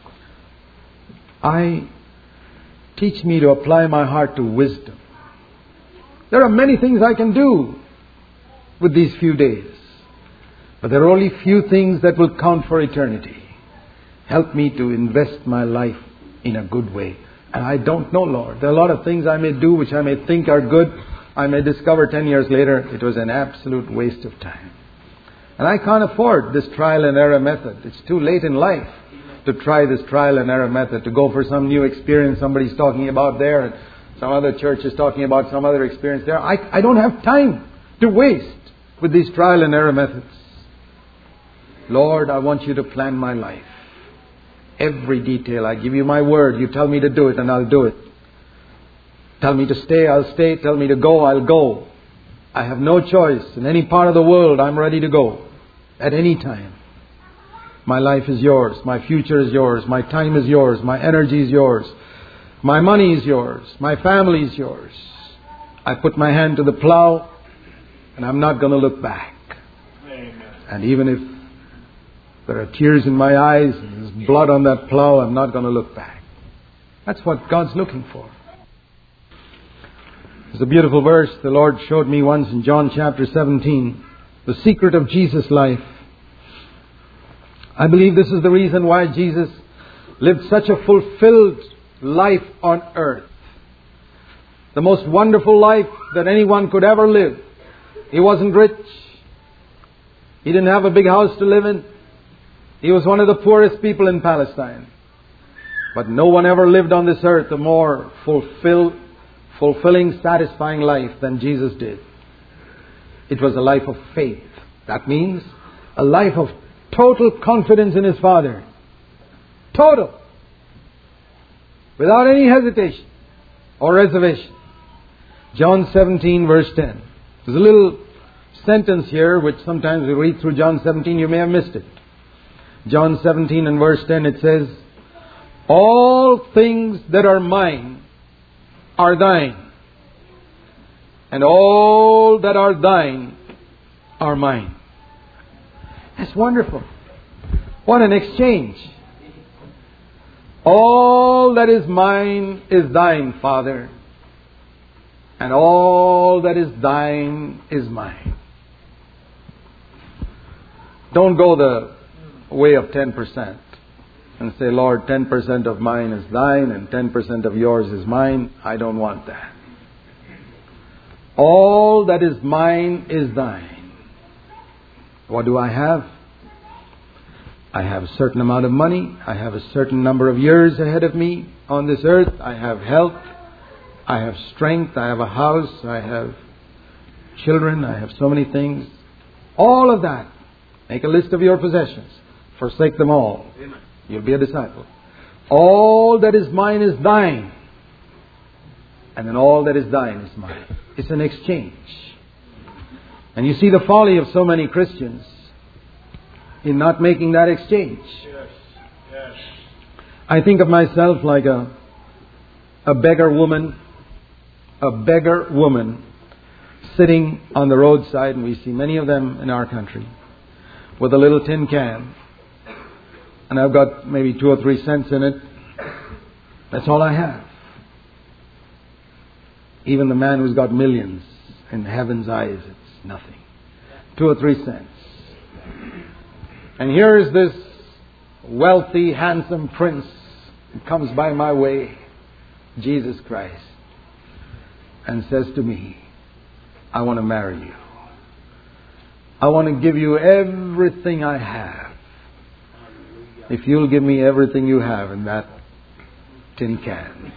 I teach me to apply my heart to wisdom. There are many things I can do with these few days. But there are only few things that will count for eternity. Help me to invest my life in a good way. And I don't know, Lord. There are a lot of things I may do which I may think are good. I may discover ten years later it was an absolute waste of time. And I can't afford this trial and error method. It's too late in life to try this trial and error method, to go for some new experience somebody's talking about there and some other church is talking about some other experience there. I, I don't have time to waste with these trial and error methods. Lord, I want you to plan my life. Every detail. I give you my word. You tell me to do it and I'll do it. Tell me to stay, I'll stay. Tell me to go, I'll go. I have no choice. In any part of the world, I'm ready to go. At any time. My life is yours. My future is yours. My time is yours. My energy is yours. My money is yours. My family is yours. I put my hand to the plow and I'm not going to look back. Amen. And even if there are tears in my eyes and there's blood on that plow, I'm not going to look back. That's what God's looking for. There's a beautiful verse the Lord showed me once in John chapter seventeen. The secret of Jesus' life. I believe this is the reason why Jesus lived such a fulfilled life on earth. The most wonderful life that anyone could ever live. He wasn't rich. He didn't have a big house to live in. He was one of the poorest people in Palestine. But no one ever lived on this earth a more fulfilled, fulfilling, satisfying life than Jesus did. It was a life of faith. That means a life of total confidence in His Father. Total. Without any hesitation or reservation. John seventeen verse ten. There's a little sentence here which sometimes we read through John seventeen, you may have missed it. John seventeen and verse ten, it says, all things that are mine are thine, and all that are thine are mine. That's wonderful. What an exchange. All that is mine is thine, Father, and all that is thine is mine. Don't go the way of ten percent and say, Lord, ten percent of mine is thine and ten percent of yours is mine. I don't want that. All that is mine is thine. What do I have? I have a certain amount of money. I have a certain number of years ahead of me on this earth. I have health. I have strength. I have a house. I have children. I have so many things. All of that. Make a list of your possessions. Forsake them all. Amen. You'll be a disciple. All that is mine is thine. And then all that is thine is mine. It's an exchange. And you see the folly of so many Christians in not making that exchange. Yes. Yes. I think of myself like a a beggar woman, a beggar woman sitting on the roadside, and we see many of them in our country, with a little tin can. And I've got maybe two or three cents in it. That's all I have. Even the man who's got millions, in heaven's eyes, it's nothing. Two or three cents. And here is this wealthy, handsome prince who comes by my way, Jesus Christ, and says to me, I want to marry you. I want to give you everything I have. If you'll give me everything you have in that tin can.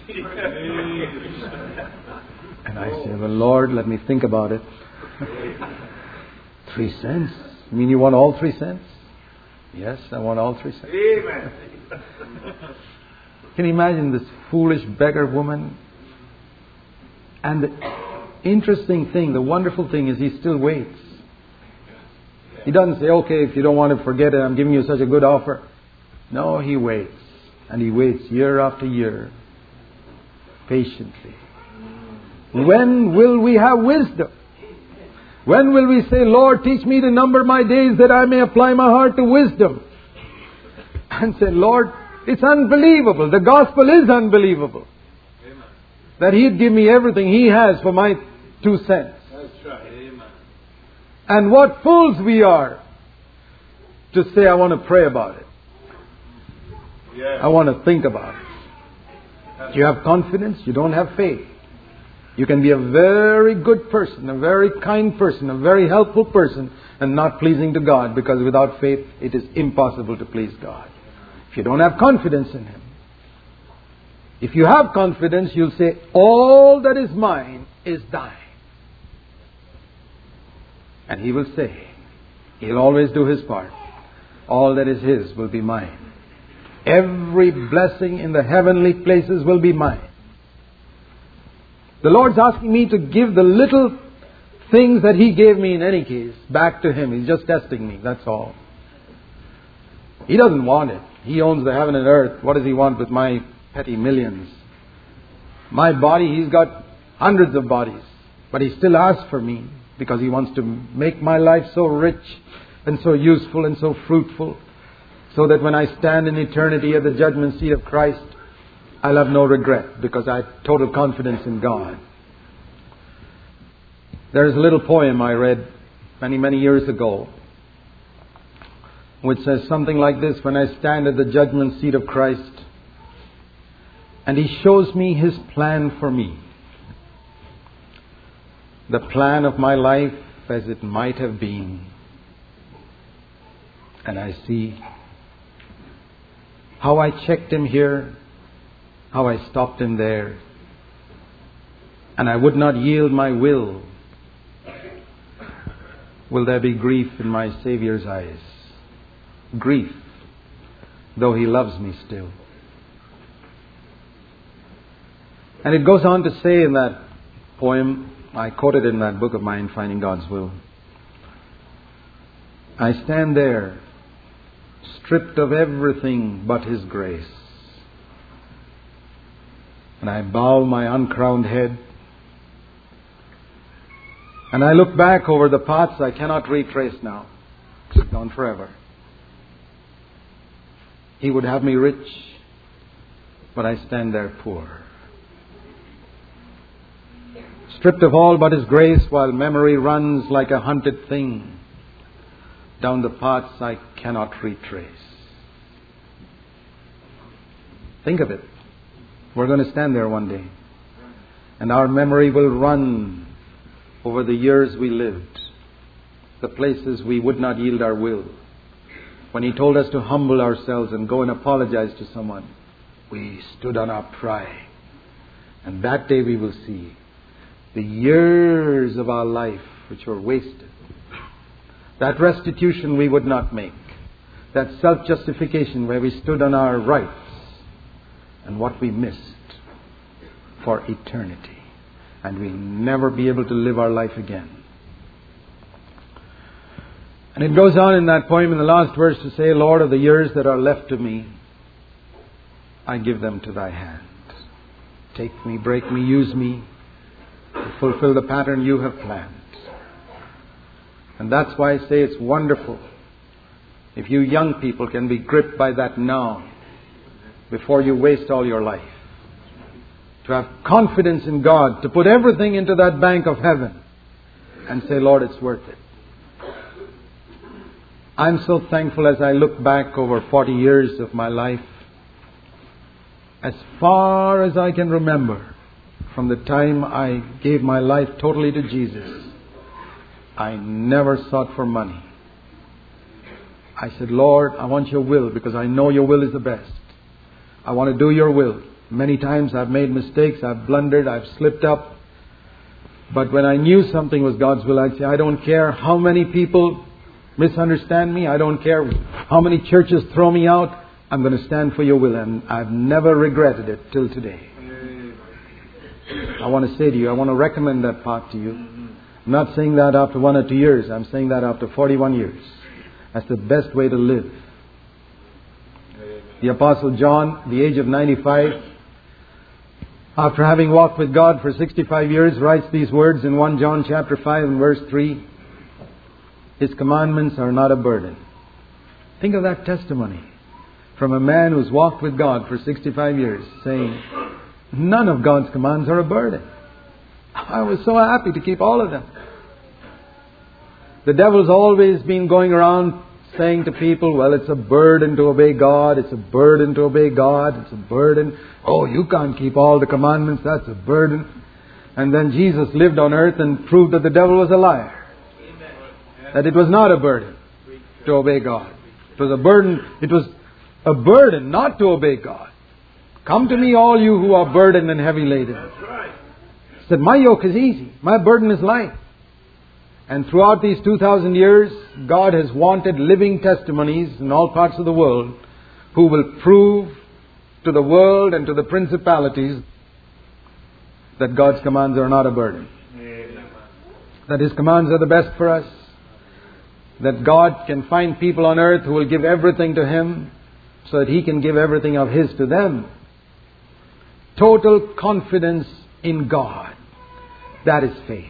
And I say, well, Lord, let me think about it. Three cents? You mean you want all three cents? Yes, I want all three cents. Amen. Can you imagine this foolish beggar woman? And the interesting thing, the wonderful thing is he still waits. He doesn't say, okay, if you don't want to forget it, I'm giving you such a good offer. No, he waits. And he waits year after year. Patiently. When will we have wisdom? When will we say, Lord, teach me to number my days that I may apply my heart to wisdom? And say, Lord, it's unbelievable. The gospel is unbelievable. Amen. That He'd give me everything He has for my two cents. That's right. Amen. And what fools we are to say, I want to pray about it. Yeah. I want to think about it. You have confidence, you don't have faith. You can be a very good person, a very kind person, a very helpful person, and not pleasing to God, because without faith it is impossible to please God. If you don't have confidence in Him. If you have confidence, you'll say, all that is mine is thine. And He will say, He'll always do His part. All that is His will be mine. Every blessing in the heavenly places will be mine. The Lord's asking me to give the little things that He gave me in any case back to Him. He's just testing me, that's all. He doesn't want it. He owns the heaven and earth. What does He want with my petty millions? My body, He's got hundreds of bodies. But He still asks for me because He wants to make my life so rich and so useful and so fruitful, so that when I stand in eternity at the judgment seat of Christ, I'll have no regret because I have total confidence in God. There's a little poem I read many, many years ago which says something like this: when I stand at the judgment seat of Christ and He shows me His plan for me, the plan of my life as it might have been, and I see how I checked Him here, how I stopped Him there, and I would not yield my will, will there be grief in my Saviour's eyes? Grief, though He loves me still. And it goes on to say in that poem. I quoted in that book of mine, Finding God's Will. I stand there, stripped of everything but His grace. And I bow my uncrowned head. And I look back over the paths I cannot retrace now. It's gone forever. He would have me rich, but I stand there poor. Stripped of all but His grace, while memory runs like a hunted thing down the paths I cannot retrace. Think of it. We're going to stand there one day, and our memory will run over the years we lived, the places we would not yield our will. When He told us to humble ourselves and go and apologize to someone, we stood on our pride. And that day we will see the years of our life which were wasted. That restitution we would not make. That self-justification where we stood on our rights. And what we missed for eternity. And we'll never be able to live our life again. And it goes on in that poem in the last verse to say, Lord, of the years that are left to me, I give them to Thy hand. Take me, break me, use me to fulfill the pattern You have planned. And that's why I say it's wonderful if you young people can be gripped by that now before you waste all your life. To have confidence in God, to put everything into that bank of heaven and say, Lord, it's worth it. I'm so thankful as I look back over forty years of my life, as far as I can remember, from the time I gave my life totally to Jesus, I never sought for money. I said, Lord, I want Your will because I know Your will is the best. I want to do Your will. Many times I've made mistakes, I've blundered, I've slipped up. But when I knew something was God's will, I'd say, I don't care how many people misunderstand me. I don't care how many churches throw me out. I'm going to stand for Your will. And I've never regretted it till today. I want to say to you, I want to recommend that path to you. I'm not saying that after one or two years. I'm saying that after forty-one years. That's the best way to live. The Apostle John, at the age of ninety-five, after having walked with God for sixty-five years, writes these words in First John chapter five and verse three. His commandments are not a burden. Think of that testimony from a man who's walked with God for sixty-five years, saying, none of God's commands are a burden. I was so happy to keep all of them. The devil's always been going around saying to people, well, it's a burden to obey God. It's a burden to obey God. It's a burden. Oh, you can't keep all the commandments. That's a burden. And then Jesus lived on earth and proved that the devil was a liar. That it was not a burden to obey God. It was a burden. It was a burden not to obey God. Come to me, all you who are burdened and heavy laden. He said, my yoke is easy. My burden is light. And throughout these two thousand years, God has wanted living testimonies in all parts of the world who will prove to the world and to the principalities that God's commands are not a burden. Amen. That His commands are the best for us. That God can find people on earth who will give everything to Him so that He can give everything of His to them. Total confidence in God. That is faith.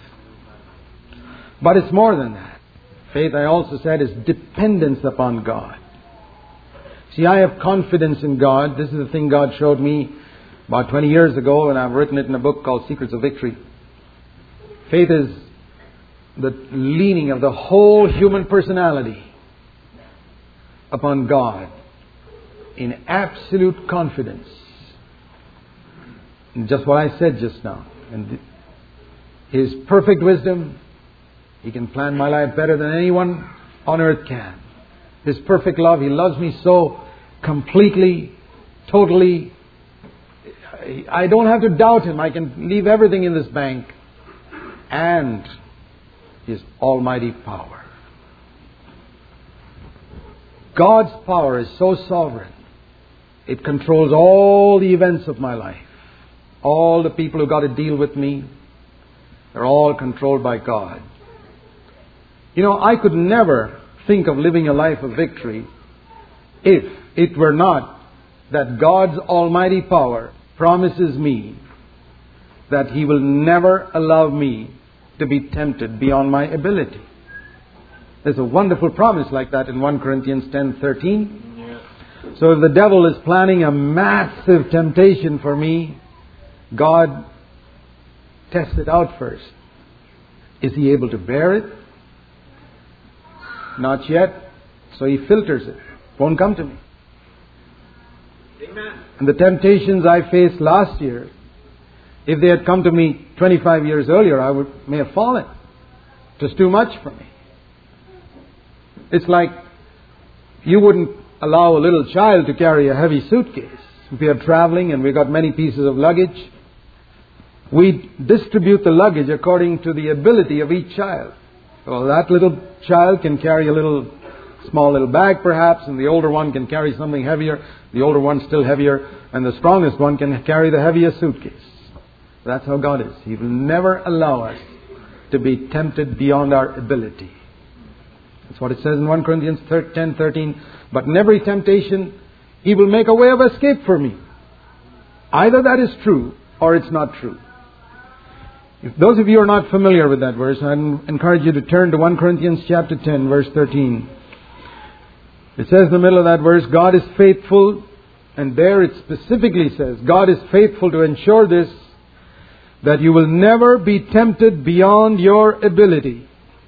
But it's more than that. Faith, I also said, is dependence upon God. See, I have confidence in God. This is the thing God showed me about twenty years ago, and I've written it in a book called Secrets of Victory. Faith is the leaning of the whole human personality upon God in absolute confidence. And just what I said just now. And His perfect wisdom, He can plan my life better than anyone on earth can. His perfect love, He loves me so completely, totally. I don't have to doubt Him. I can leave everything in this bank. And His almighty power. God's power is so sovereign. It controls all the events of my life. All the people who got to deal with me. They're all controlled by God. You know, I could never think of living a life of victory if it were not that God's almighty power promises me that He will never allow me to be tempted beyond my ability. There's a wonderful promise like that in First Corinthians ten thirteen. Yeah. So if the devil is planning a massive temptation for me, God tests it out first. Is he able to bear it? Not yet. So He filters it. Won't come to me. Amen. And the temptations I faced last year, if they had come to me twenty-five years earlier, I would may have fallen. It was too much for me. It's like you wouldn't allow a little child to carry a heavy suitcase. If we are traveling and we've got many pieces of luggage, we distribute the luggage according to the ability of each child. Well, that little child can carry a little, small little bag perhaps, and the older one can carry something heavier. The older one's still heavier, and the strongest one can carry the heaviest suitcase. That's how God is. He will never allow us to be tempted beyond our ability. That's what it says in First Corinthians ten thirteen. But in every temptation, He will make a way of escape for me. Either that is true or it's not true. If those of you are not familiar with that verse, I encourage you to turn to First Corinthians chapter ten, verse thirteen. It says in the middle of that verse, God is faithful, and there it specifically says, God is faithful to ensure this, that you will never be tempted beyond your ability.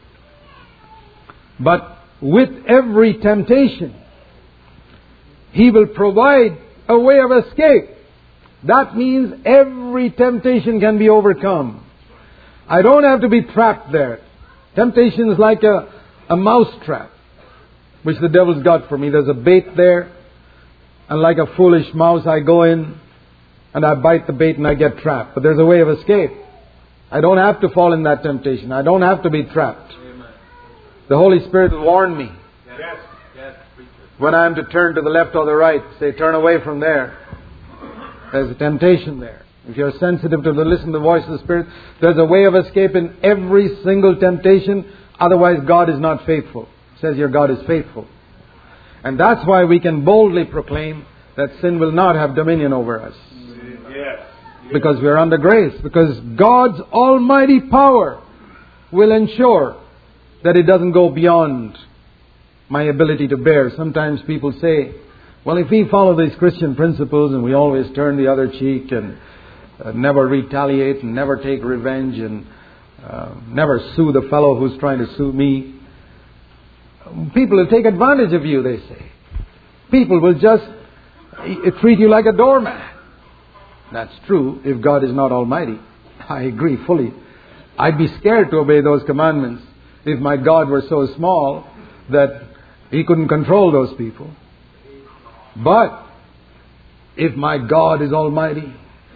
But with every temptation, He will provide a way of escape. That means every temptation can be overcome. I don't have to be trapped there. Temptation is like a, a mouse trap, which the devil's got for me. There's a bait there, and like a foolish mouse, I go in and I bite the bait and I get trapped. But there's a way of escape. I don't have to fall in that temptation. I don't have to be trapped. Amen. The Holy Spirit will warn me. Yes. Yes. When I am to turn to the left or the right, say, turn away from there. There's a temptation there. If you're sensitive to the listen to the voice of the Spirit, there's a way of escape in every single temptation. Otherwise, God is not faithful. It says your God is faithful. And that's why we can boldly proclaim that sin will not have dominion over us. Yes. Because we are under grace. Because God's almighty power will ensure that it doesn't go beyond my ability to bear. Sometimes people say, well, if we follow these Christian principles and we always turn the other cheek and uh, never retaliate and never take revenge and uh, never sue the fellow who's trying to sue me, people will take advantage of you, they say. People will just treat you like a doormat. That's true if God is not almighty. I agree fully. I'd be scared to obey those commandments if my God were so small that He couldn't control those people. But if my God is almighty,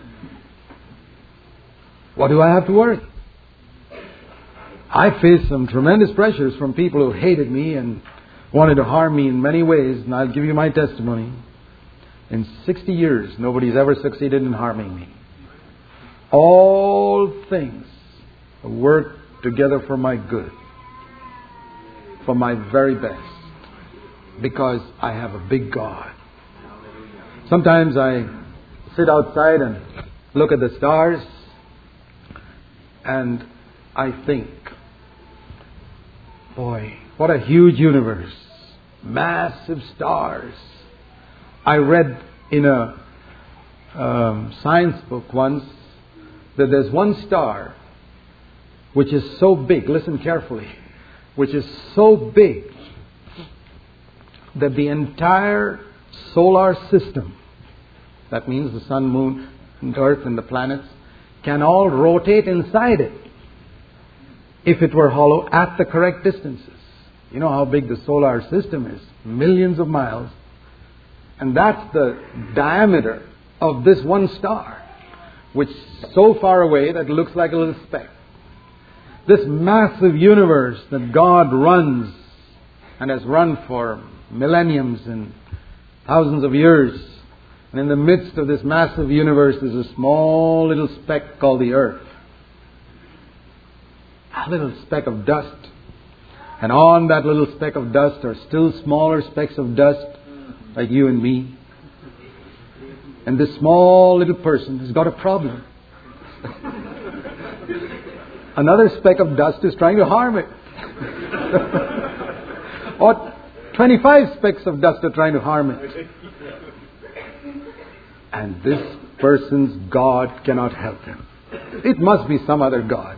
what do I have to worry? I faced some tremendous pressures from people who hated me and wanted to harm me in many ways, and I'll give you my testimony. In sixty years, nobody's ever succeeded in harming me. All things work together for my good, for my very best, because I have a big God. Sometimes I sit outside and look at the stars, and I think, boy, what a huge universe. Massive stars. I read in a um, science book once that there's one star which is so big, listen carefully, which is so big that the entire solar system, that means the sun, moon, and earth and the planets, can all rotate inside it if it were hollow at the correct distances. You know how big the solar system is, millions of miles. And that's the diameter of this one star, which is so far away that it looks like a little speck. This massive universe that God runs and has run for millenniums and thousands of years. And in the midst of this massive universe is a small little speck called the earth. a little speck of dust. And on that little speck of dust are still smaller specks of dust, like you and me. And this small little person has got a problem. Another speck of dust is trying to harm it. Or twenty-five specks of dust are trying to harm it. And this person's God cannot help him. It must be some other God.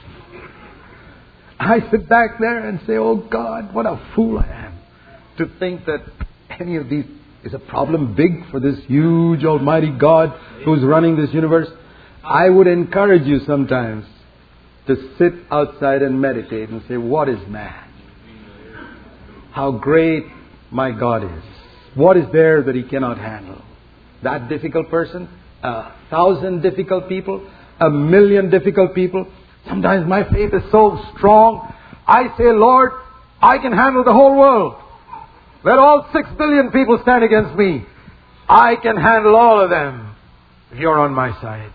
I sit back there and say, oh God, what a fool I am to think that any of these is a problem big for this huge almighty God who's running this universe. I would encourage you sometimes to sit outside and meditate and say, what is man? How great my God is. What is there that He cannot handle? That difficult person? A thousand difficult people? A million difficult people? Sometimes my faith is so strong, I say, Lord, I can handle the whole world. Let all six billion people stand against me. I can handle all of them if you're on my side.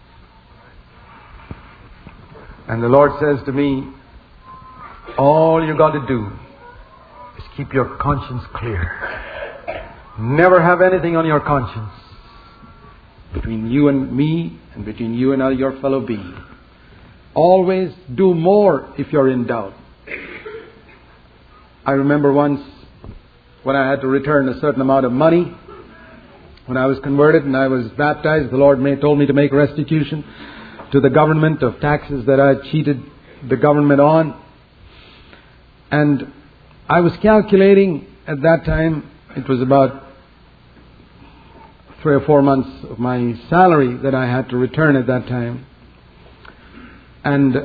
And the Lord says to me, all you got to do is keep your conscience clear. Never have anything on your conscience between you and me and between you and your fellow being. Always do more if you're in doubt. I remember once when I had to return a certain amount of money. When I was converted and I was baptized, the Lord may, told me to make restitution to the government of taxes that I had cheated the government on. And I was calculating at that time, it was about three or four months of my salary that I had to return at that time. And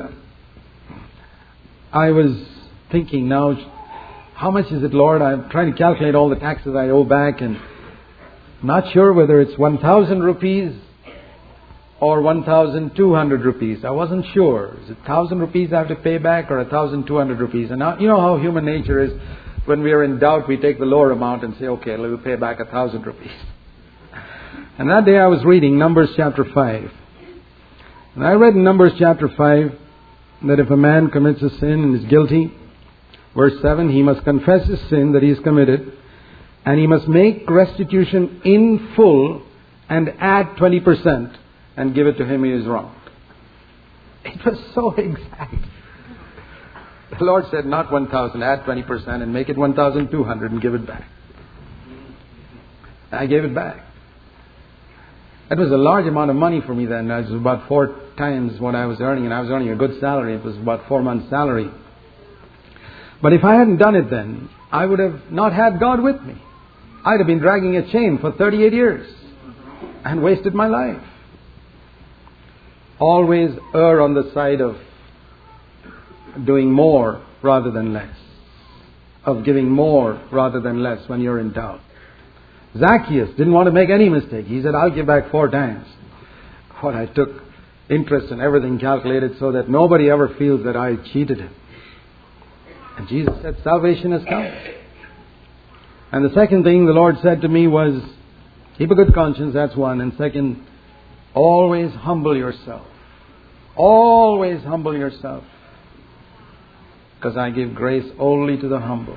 I was thinking now, how much is it, Lord? I'm trying to calculate all the taxes I owe back and not sure whether it's one thousand rupees or one thousand two hundred rupees. I wasn't sure. Is it one thousand rupees I have to pay back or one thousand two hundred rupees? And now, you know how human nature is. When we are in doubt, we take the lower amount and say, okay, we'll pay back one thousand rupees. And that day I was reading Numbers chapter five. And I read in Numbers chapter five that if a man commits a sin and is guilty, verse seven, he must confess his sin that he has committed, and he must make restitution in full and add twenty percent and give it to him who is wronged. It was so exact. The Lord said, not one thousand, add twenty percent and make it one thousand two hundred and give it back. I gave it back. That was a large amount of money for me then. It was about four times what I was earning, and I was earning a good salary. It was about four months' salary. But if I hadn't done it then, I would have not had God with me. I'd have been dragging a chain for thirty-eight years and wasted my life. Always err on the side of doing more rather than less. Of giving more rather than less when you're in doubt. Zacchaeus didn't want to make any mistake. He said, I'll give back four times. What I took interest in everything calculated so that nobody ever feels that I cheated him. And Jesus said, salvation has come. And the second thing the Lord said to me was, keep a good conscience, that's one. And second, always humble yourself. Always humble yourself. Because I give grace only to the humble.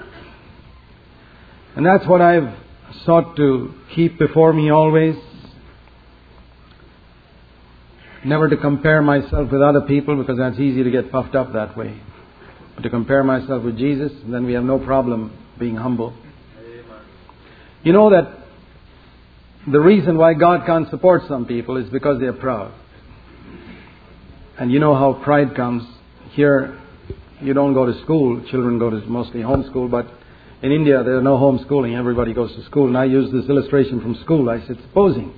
And that's what I've sought to keep before me always. Never to compare myself with other people, because that's easy to get puffed up that way. But to compare myself with Jesus, then we have no problem being humble. You know that the reason why God can't support some people is because they're proud. And you know how pride comes. Here, you don't go to school. Children go to mostly homeschool, but in India, there's no homeschooling. Everybody goes to school. And I use this illustration from school. I said, supposing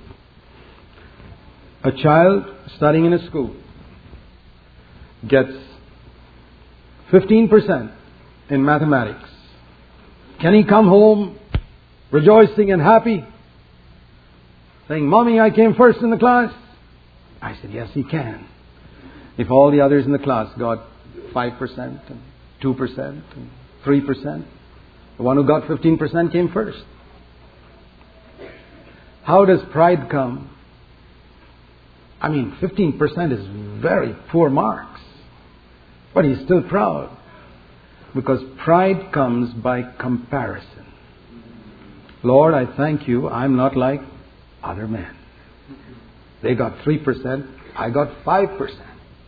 a child studying in a school gets fifteen percent in mathematics. Can he come home rejoicing and happy? Saying, Mommy, I came first in the class? I said, yes, he can. If all the others in the class got five percent and two percent and three percent, the one who got fifteen percent came first. How does pride come? I mean, fifteen percent is very poor marks. But he's still proud. Because pride comes by comparison. Lord, I thank you, I'm not like other men. They got three percent, I got five percent.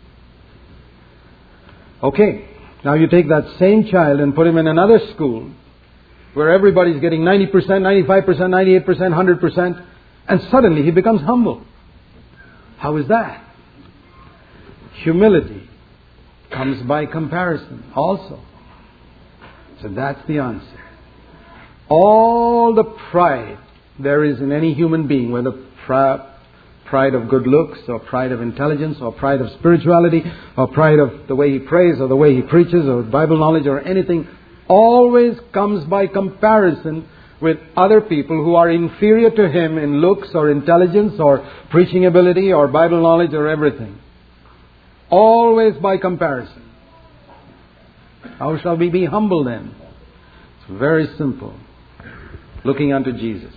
Okay, now you take that same child and put him in another school where everybody's getting ninety percent, ninety-five percent, ninety-eight percent, one hundred percent, and suddenly he becomes humble. How is that? Humility comes by comparison also. So that's the answer. All the pride there is in any human being, whether pr- pride of good looks, or pride of intelligence, or pride of spirituality, or pride of the way he prays, or the way he preaches, or Bible knowledge, or anything, always comes by comparison with other people who are inferior to him in looks, or intelligence, or preaching ability, or Bible knowledge, or everything. Always by comparison. How shall we be humble then? It's very simple. Looking unto Jesus.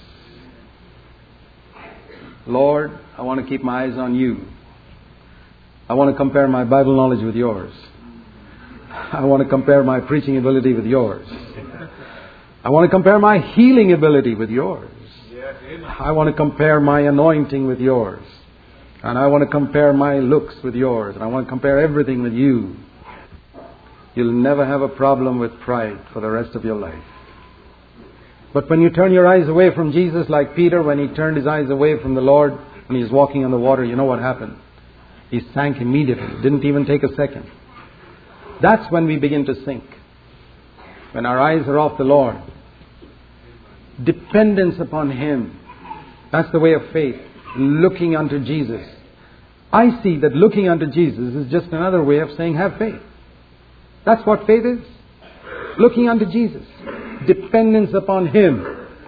Lord, I want to keep my eyes on you. I want to compare my Bible knowledge with yours. I want to compare my preaching ability with yours. I want to compare my healing ability with yours. I want to compare my anointing with yours. And I want to compare my looks with yours. And I want to compare everything with you. You'll never have a problem with pride for the rest of your life. But when you turn your eyes away from Jesus, like Peter, when he turned his eyes away from the Lord, when he was walking on the water, you know what happened? He sank immediately. Didn't even take a second. That's when we begin to sink. When our eyes are off the Lord. Dependence upon Him. That's the way of faith. Looking unto Jesus. I see that looking unto Jesus is just another way of saying have faith. That's what faith is. Looking unto Jesus. Dependence upon Him.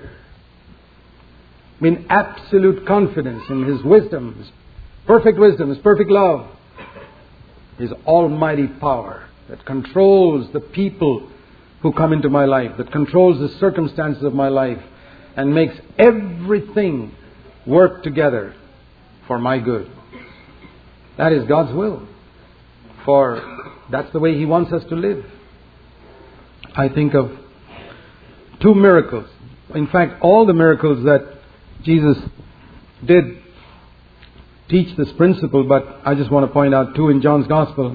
I mean, absolute confidence in His wisdom, His perfect wisdom, His perfect love, His almighty power that controls the people who come into my life, that controls the circumstances of my life, and makes everything work together for my good. That is God's will. For that's the way He wants us to live. I think of two miracles. In fact, all the miracles that Jesus did teach this principle, but I just want to point out two in John's Gospel.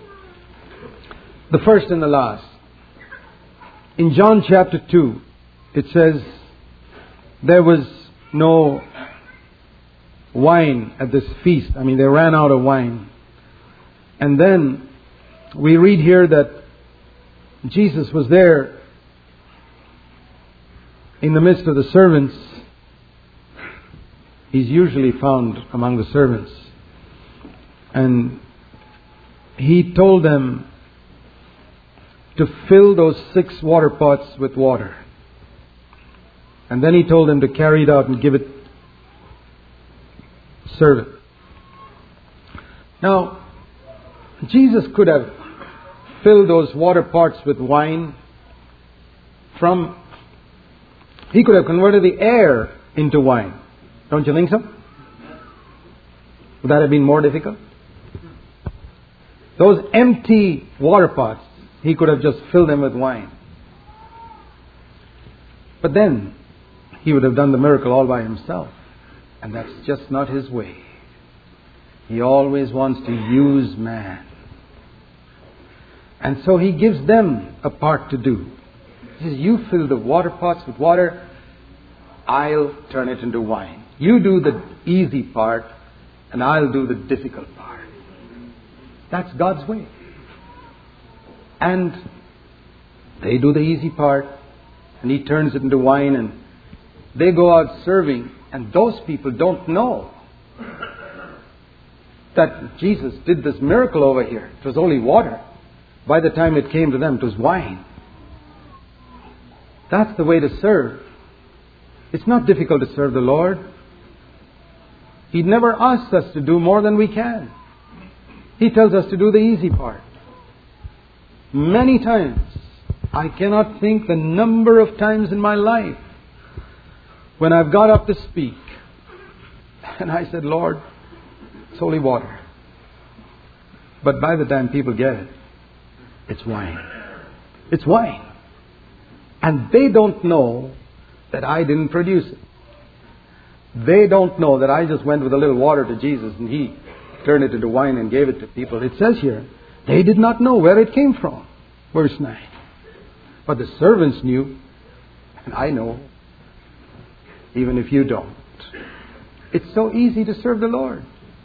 The first and the last. In John chapter two, it says, there was no wine at this feast. I mean, they ran out of wine. And then we read here that Jesus was there in the midst of the servants. He's usually found among the servants. And He told them to fill those six water pots with water. And then He told them to carry it out and give it, serve it. Now, Jesus could have filled those water pots with wine from, He could have converted the air into wine. Don't you think so? Would that have been more difficult? Those empty water pots, He could have just filled them with wine. But then, He would have done the miracle all by Himself. And that's just not His way. He always wants to use man. And so He gives them a part to do. He says, you fill the water pots with water, I'll turn it into wine. You do the easy part, and I'll do the difficult part. That's God's way. And they do the easy part, and He turns it into wine, and they go out serving, and those people don't know that Jesus did this miracle over here. It was only water. By the time it came to them, it was wine. That's the way to serve. It's not difficult to serve the Lord. He never asks us to do more than we can. He tells us to do the easy part. Many times, I cannot think the number of times in my life when I've got up to speak and I said, Lord, it's holy water. But by the time people get it, It's wine. It's wine. And they don't know that I didn't produce it. They don't know that I just went with a little water to Jesus and He turned it into wine and gave it to people. It says here, they did not know where it came from. Verse nine. But the servants knew, and I know, even if you don't. It's so easy to serve the Lord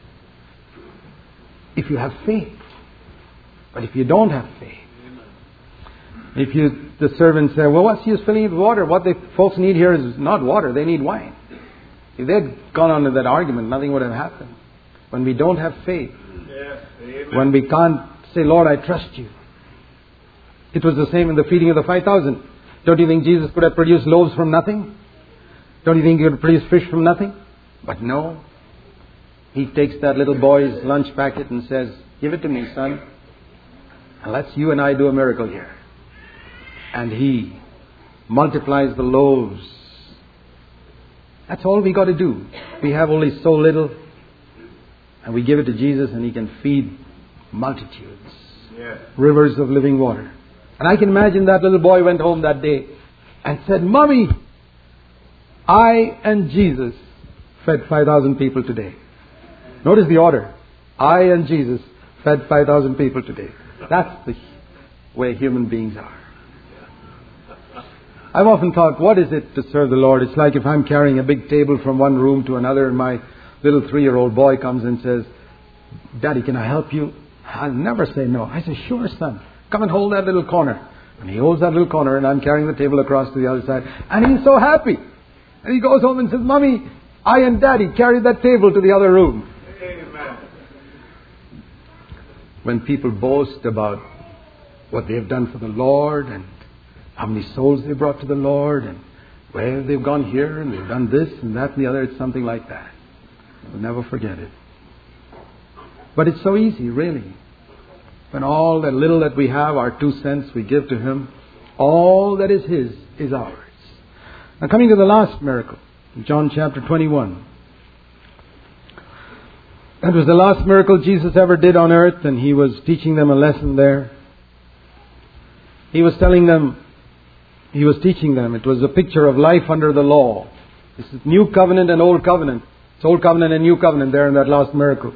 if you have faith. But if you don't have faith, if you, the servants say, well, what's the use filling it with water? What the folks need here is not water, they need wine. If they'd gone on to that argument, nothing would have happened. When we don't have faith, yes, when we can't say, Lord, I trust you. It was the same in the feeding of the five thousand. Don't you think Jesus could have produced loaves from nothing? Don't you think He could have produced fish from nothing? But no. He takes that little boy's lunch packet and says, give it to me, son. And let's you and I do a miracle here. And He multiplies the loaves. That's all we got to do. We have only so little. And we give it to Jesus and He can feed multitudes. Yeah. Rivers of living water. And I can imagine that little boy went home that day and said, Mommy, I and Jesus fed five thousand people today. Notice the order. I and Jesus fed five thousand people today. That's the way human beings are. I've often thought, what is it to serve the Lord? It's like if I'm carrying a big table from one room to another and my little three-year-old boy comes and says, Daddy, can I help you? I'll never say no. I say, sure, son. Come and hold that little corner. And he holds that little corner and I'm carrying the table across to the other side. And he's so happy. And he goes home and says, Mommy, I and Daddy carried that table to the other room. Amen. When people boast about what they have done for the Lord and how many souls they brought to the Lord and where they've gone here and they've done this and that and the other, it's something like that. We'll never forget it. But it's so easy, really. When all that little that we have, our two cents, we give to Him, all that is His is ours. Now coming to the last miracle, John chapter twenty-one. That was the last miracle Jesus ever did on earth, and He was teaching them a lesson there. He was telling them, He was teaching them, it was a picture of life under the law. This is New Covenant and Old Covenant. It's Old Covenant and New Covenant there in that last miracle.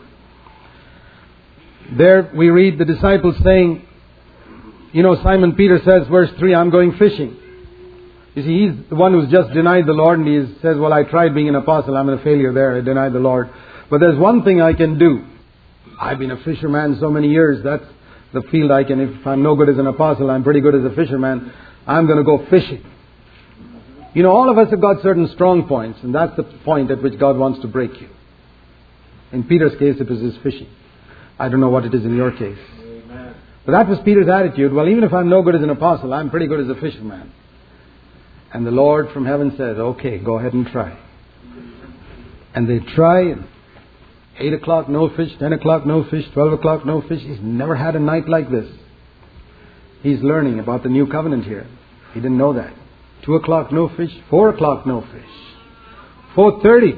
There we read the disciples saying, you know, Simon Peter says, verse three, I'm going fishing. You see, he's the one who's just denied the Lord, and he says, well, I tried being an apostle. I'm a failure there. I denied the Lord. But there's one thing I can do. I've been a fisherman so many years. That's the field I can. If I'm no good as an apostle, I'm pretty good as a fisherman. I'm going to go fishing. You know, all of us have got certain strong points, and that's the point at which God wants to break you. In Peter's case, it was his fishing. I don't know what it is in your case. Amen. But that was Peter's attitude. Well, even if I'm no good as an apostle, I'm pretty good as a fisherman. And the Lord from heaven says, okay, go ahead and try. And they try, and eight o'clock, no fish, ten o'clock, no fish, twelve o'clock, no fish. He's never had a night like this. He's learning about the new covenant here. He didn't know that. Two o'clock, no fish. Four o'clock, no fish. Four thirty.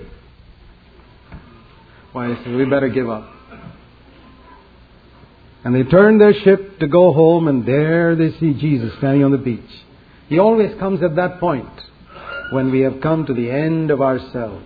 Why, he said, we better give up. And they turn their ship to go home, and there they see Jesus standing on the beach. He always comes at that point when we have come to the end of ourselves.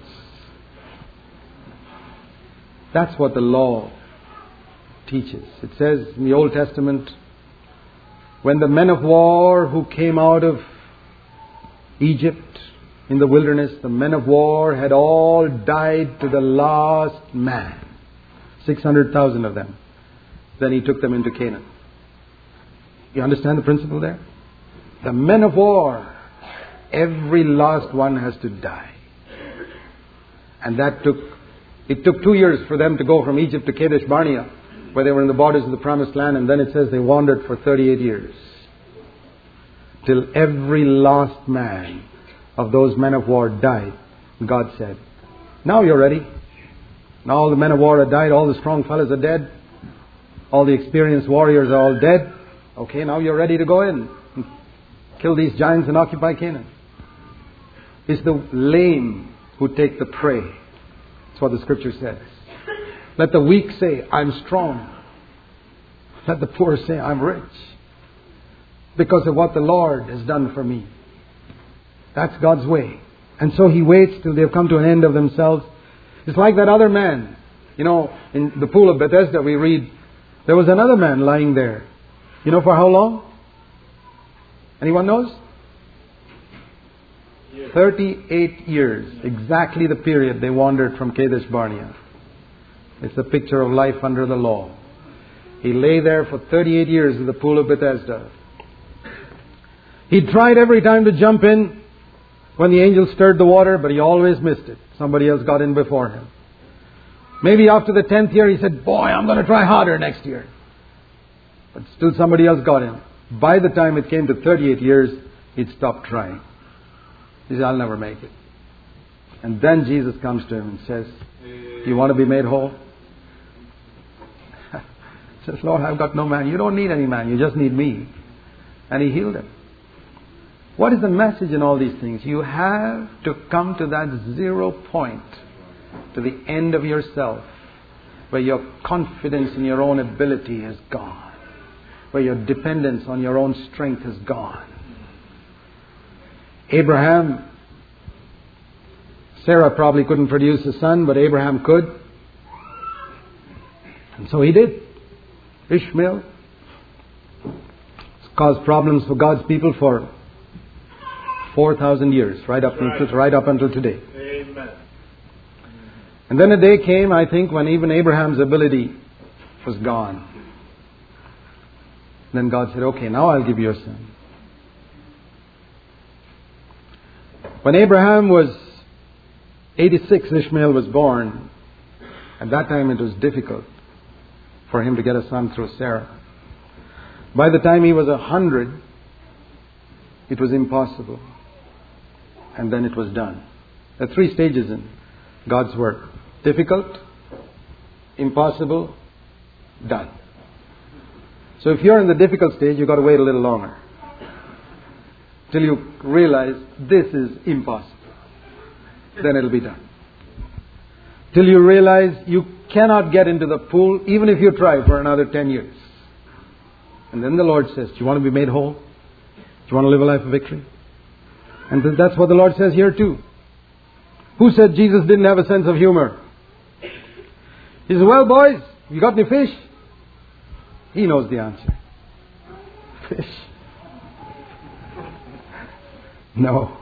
That's what the law teaches. It says in the Old Testament, when the men of war who came out of Egypt in the wilderness, the men of war had all died to the last man. six hundred thousand of them. Then He took them into Canaan. You understand the principle there? The men of war, every last one has to die. And that took, it took two years for them to go from Egypt to Kadesh Barnea, where they were in the borders of the Promised Land, and then it says they wandered for thirty-eight years. Till every last man of those men of war died. And God said, now you're ready. Now all the men of war are died, all the strong fellows are dead. All the experienced warriors are all dead. Okay, now you're ready to go in. Kill these giants and occupy Canaan. It's the lame who take the prey. That's what the Scripture says. Let the weak say, I'm strong. Let the poor say, I'm rich. because of what the Lord has done for me. That's God's way. And so He waits till they've come to an end of themselves. It's like that other man. You know, in the pool of Bethesda we read, there was another man lying there. You know for how long? Anyone knows? thirty-eight years. Exactly the period they wandered from Kadesh Barnea. It's a picture of life under the law. He lay there for thirty-eight years in the pool of Bethesda. He tried every time to jump in when the angel stirred the water, but he always missed it. Somebody else got in before him. Maybe after the tenth year he said, boy, I'm going to try harder next year. But still somebody else got in. By the time it came to thirty-eight years, he'd stopped trying. He said, I'll never make it. And then Jesus comes to him and says, do you want to be made whole? He says, Lord, I've got no man. You don't need any man. You just need me. And he healed him. What is the message in all these things? You have to come to that zero point, to the end of yourself, where your confidence in your own ability is gone, where your dependence on your own strength is gone. Abraham, Sarah probably couldn't produce a son, but Abraham could. And so he did. Ishmael. It's caused problems for God's people for four thousand years, right up, right. Until, right up until today. Amen. And then a day came, I think, when even Abraham's ability was gone. Then God said, okay, now I'll give you a son. When Abraham was eighty-six, Ishmael was born. At that time it was difficult for him to get a son through Sarah. By the time he was a hundred, it was impossible. And then it was done. There are three stages in God's work. Difficult, impossible, done. So if you're in the difficult stage, you've got to wait a little longer. Till you realize this is impossible. Then it'll be done. Till you realize you cannot get into the pool, even if you try for another ten years. And then the Lord says, do you want to be made whole? Do you want to live a life of victory? And that's what the Lord says here too. Who said Jesus didn't have a sense of humor? He says, well boys, you got any fish? He knows the answer. Fish. No.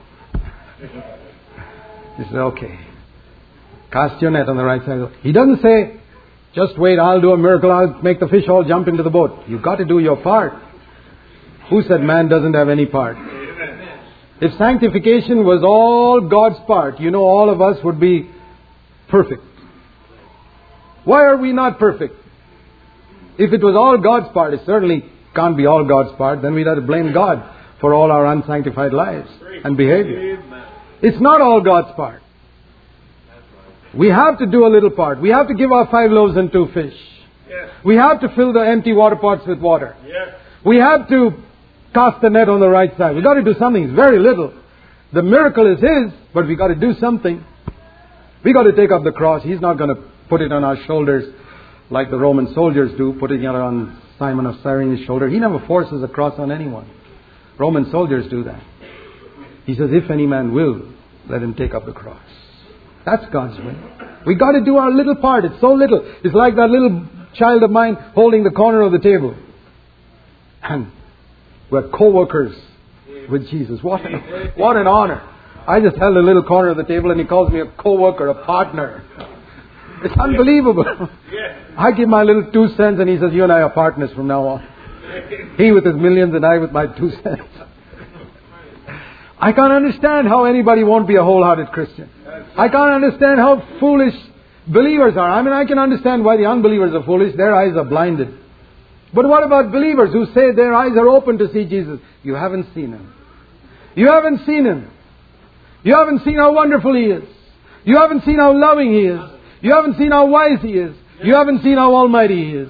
He said, okay. Cast your net on the right side. He doesn't say, just wait, I'll do a miracle, I'll make the fish all jump into the boat. You've got to do your part. Who said man doesn't have any part? If sanctification was all God's part, you know all of us would be perfect. Why are we not perfect? If it was all God's part, it certainly can't be all God's part, then we'd have to blame God for all our unsanctified lives and behavior. It's not all God's part. We have to do a little part. We have to give our five loaves and two fish. We have to fill the empty water pots with water. We have to cast the net on the right side. We've got to do something. It's very little. The miracle is His, but we've got to do something. We've got to take up the cross. He's not going to put it on our shoulders like the Roman soldiers do, putting it on Simon of Cyrene's shoulder. He never forces a cross on anyone. Roman soldiers do that. He says, if any man will, let him take up the cross. That's God's way. We got to do our little part. It's so little. It's like that little child of mine holding the corner of the table. And we're co-workers with Jesus. What an, what an honor. I just held a little corner of the table and He calls me a co-worker, a partner. It's unbelievable. I give my little two cents and He says, you and I are partners from now on. He with his millions and I with my two cents. I can't understand how anybody won't be a wholehearted Christian. I can't understand how foolish believers are. I mean, I can understand why the unbelievers are foolish. Their eyes are blinded. But what about believers who say their eyes are open to see Jesus? You haven't seen Him. You haven't seen Him. You haven't seen how wonderful He is. You haven't seen how loving He is. You haven't seen how wise He is. You haven't seen how almighty He is.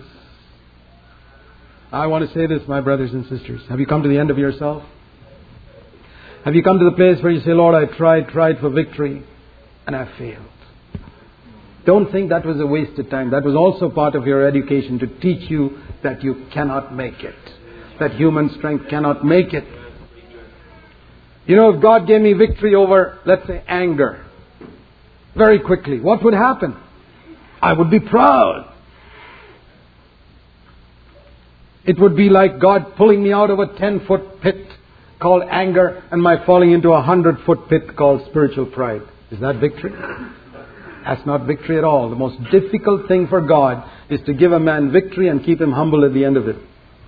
I want to say this, my brothers and sisters. Have you come to the end of yourself? Have you come to the place where you say, Lord, I tried, tried for victory, and I failed? Don't think that was a wasted time. That was also part of your education, to teach you that you cannot make it. that human strength cannot make it. You know, if God gave me victory over, let's say, anger, very quickly, what would happen? I would be proud. It would be like God pulling me out of a ten-foot pit called anger and my falling into a hundred-foot pit called spiritual pride. Is that victory? That's not victory at all. The most difficult thing for God is to give a man victory and keep him humble at the end of it.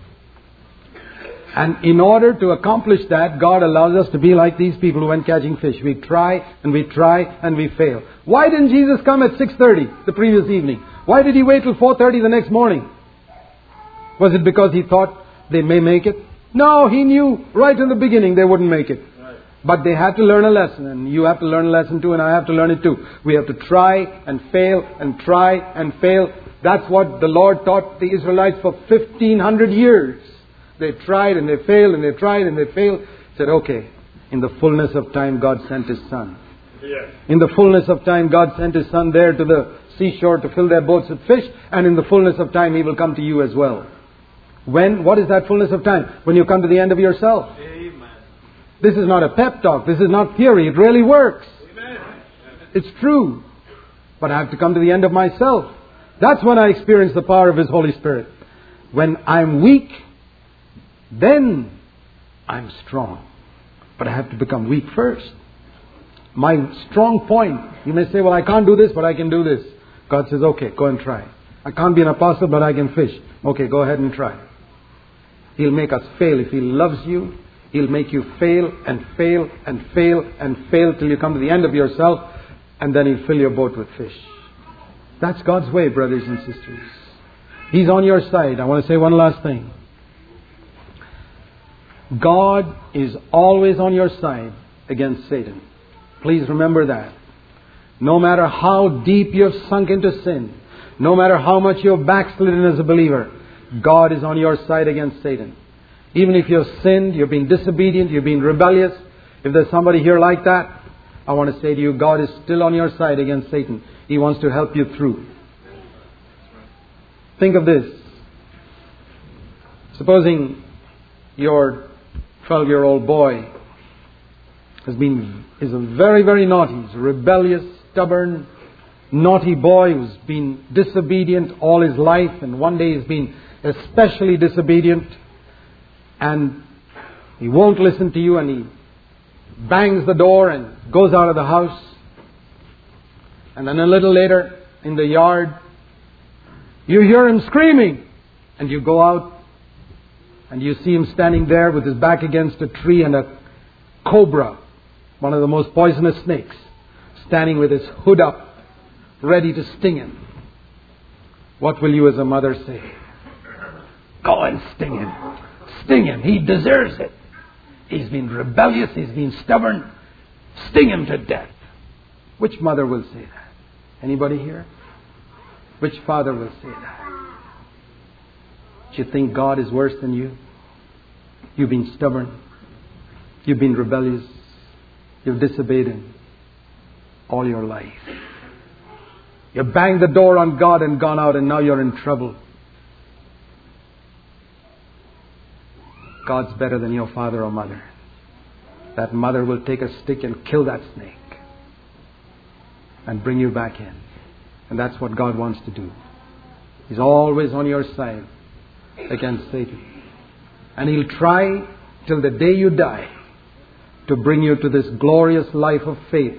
And in order to accomplish that, God allows us to be like these people who went catching fish. We try and we try and we fail. Why didn't Jesus come at six thirty the previous evening? Why did He wait till four thirty the next morning? Was it because He thought they may make it? No, He knew right in the beginning they wouldn't make it. But they had to learn a lesson, and you have to learn a lesson too, and I have to learn it too. We have to try and fail and try and fail. That's what the Lord taught the Israelites for fifteen hundred years. They tried and they failed and they tried and they failed. Said, okay, in the fullness of time God sent His Son. Yes. In the fullness of time God sent His Son there to the seashore to fill their boats with fish, and in the fullness of time He will come to you as well. When? What is that fullness of time? When you come to the end of yourself. Amen. This is not a pep talk. This is not theory. It really works. Amen. It's true. But I have to come to the end of myself. That's when I experience the power of His Holy Spirit. When I'm weak, then I'm strong. But I have to become weak first. My strong point. You may say, well, I can't do this, but I can do this. God says, okay, go and try. I can't be an apostle, but I can fish. Okay, go ahead and try. He'll make us fail. If He loves you, He'll make you fail and fail and fail and fail till you come to the end of yourself, and then He'll fill your boat with fish. That's God's way, brothers and sisters. He's on your side. I want to say one last thing. God is always on your side against Satan. Please remember that. No matter how deep you've sunk into sin, no matter how much you've backslidden as a believer, God is on your side against Satan. Even if you've sinned, you've been disobedient, you've been rebellious, if there's somebody here like that, I want to say to you, God is still on your side against Satan. He wants to help you through. Think of this. Supposing your twelve-year-old boy has been is a very, very naughty, he's a rebellious, stubborn, naughty boy who's been disobedient all his life, and one day he's been especially disobedient, and he won't listen to you, and he bangs the door and goes out of the house. And then a little later in the yard, you hear him screaming, and you go out and you see him standing there with his back against a tree, and a cobra, one of the most poisonous snakes, standing with his hood up, ready to sting him. What will you as a mother say? Go and sting him. Sting him. He deserves it. He's been rebellious. He's been stubborn. Sting him to death. Which mother will say that? Anybody here? Which father will say that? Do you think God is worse than you? You've been stubborn. You've been rebellious. You've disobeyed Him all your life. You banged the door on God and gone out, and now you're in trouble. God's better than your father or mother. That mother will take a stick and kill that snake and bring you back in. And that's what God wants to do. He's always on your side against Satan. And He'll try till the day you die to bring you to this glorious life of faith.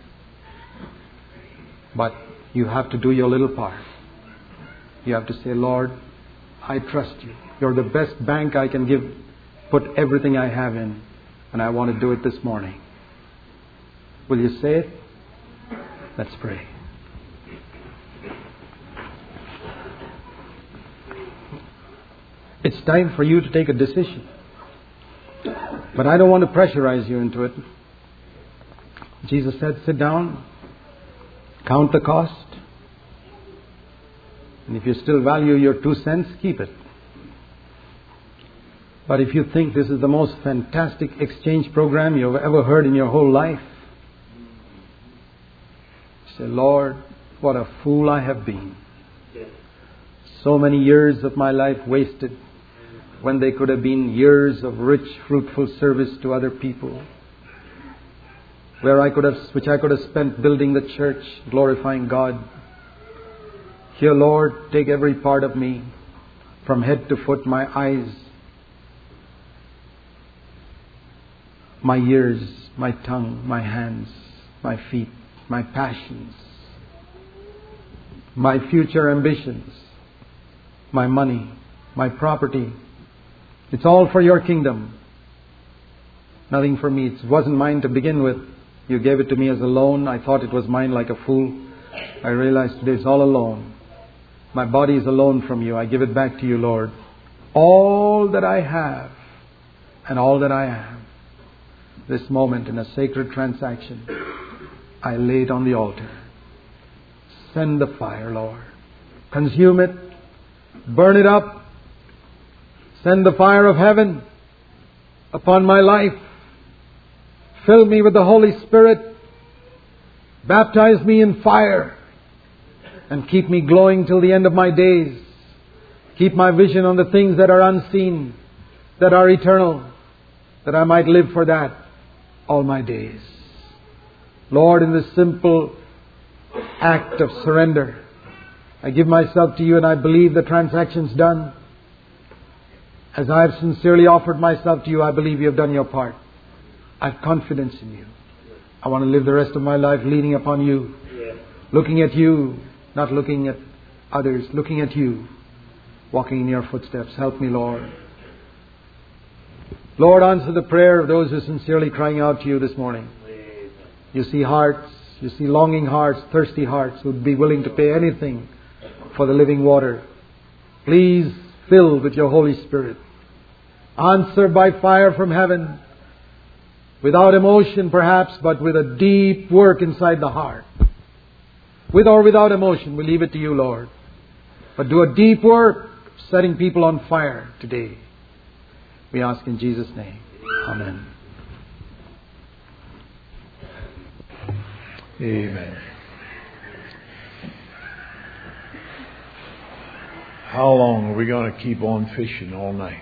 But you have to do your little part. You have to say, Lord, I trust You. You're the best bank I can give, put everything I have in, and I want to do it this morning. Will you say it? Let's pray. It's time for you to take a decision. But I don't want to pressurize you into it. Jesus said, sit down, count the cost, and if you still value your two cents, keep it. But if you think this is the most fantastic exchange program you've ever heard in your whole life, say, Lord, what a fool I have been. So many years of my life wasted. when they could have been years of rich, fruitful service to other people, where I could have, which I could have spent building the church, glorifying God. Here, Lord, take every part of me, from head to foot, my eyes, my ears, my tongue, my hands, my feet, my passions, my future ambitions, my money, my property. It's all for your kingdom. Nothing for me. It wasn't mine to begin with. You gave it to me as a loan. I thought it was mine like a fool. I realized today it's all a loan. My body is a loan from you. I give it back to you, Lord. All that I have and all that I am, this moment in a sacred transaction, I lay it on the altar. Send the fire, Lord. Consume it. Burn it up. Send the fire of heaven upon my life. Fill me with the Holy Spirit. Baptize me in fire. And keep me glowing till the end of my days. Keep my vision on the things that are unseen, that are eternal, that I might live for that all my days. Lord, in this simple act of surrender, I give myself to you and I believe the transaction's done. As I have sincerely offered myself to you, I believe you have done your part. I have confidence in you. I want to live the rest of my life leaning upon you, looking at you, not looking at others, looking at you, walking in your footsteps. Help me, Lord. Lord, answer the prayer of those who are sincerely crying out to you this morning. You see hearts, you see longing hearts, thirsty hearts who would be willing to pay anything for the living water. Please fill with your Holy Spirit. Answer by fire from heaven, without emotion perhaps, but with a deep work inside the heart. With or without emotion, we leave it to you, Lord. But do a deep work, setting people on fire today. We ask in Jesus' name. Amen. Amen. How long are we going to keep on fishing all night?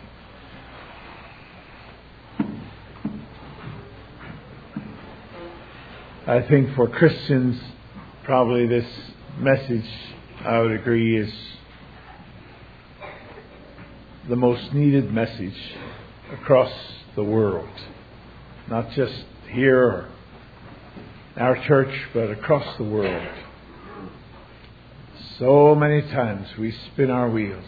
I think for Christians, probably this message, I would agree, is the most needed message across the world. Not just here or in our church, but across the world. So many times we spin our wheels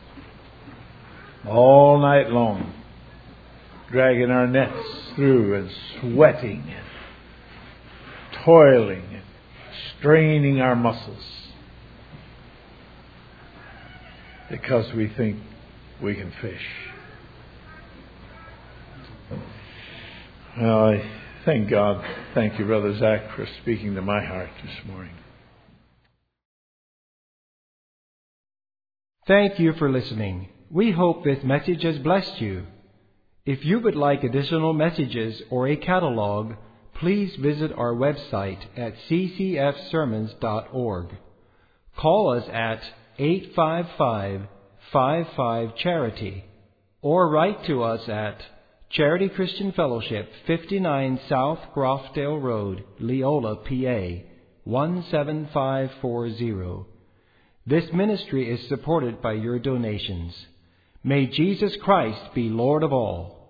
all night long, dragging our nets through and sweating and toiling and straining our muscles because we think we can fish. Well, I thank God. Thank you, Brother Zach, for speaking to my heart this morning. Thank you for listening. We hope this message has blessed you. If you would like additional messages or a catalog, please visit our website at c c f sermons dot org. Call us at eight five five, five five, charity or write to us at Charity Christian Fellowship, fifty-nine South Grofdale Road, Leola, P A, one seven five four zero. This ministry is supported by your donations. May Jesus Christ be Lord of all.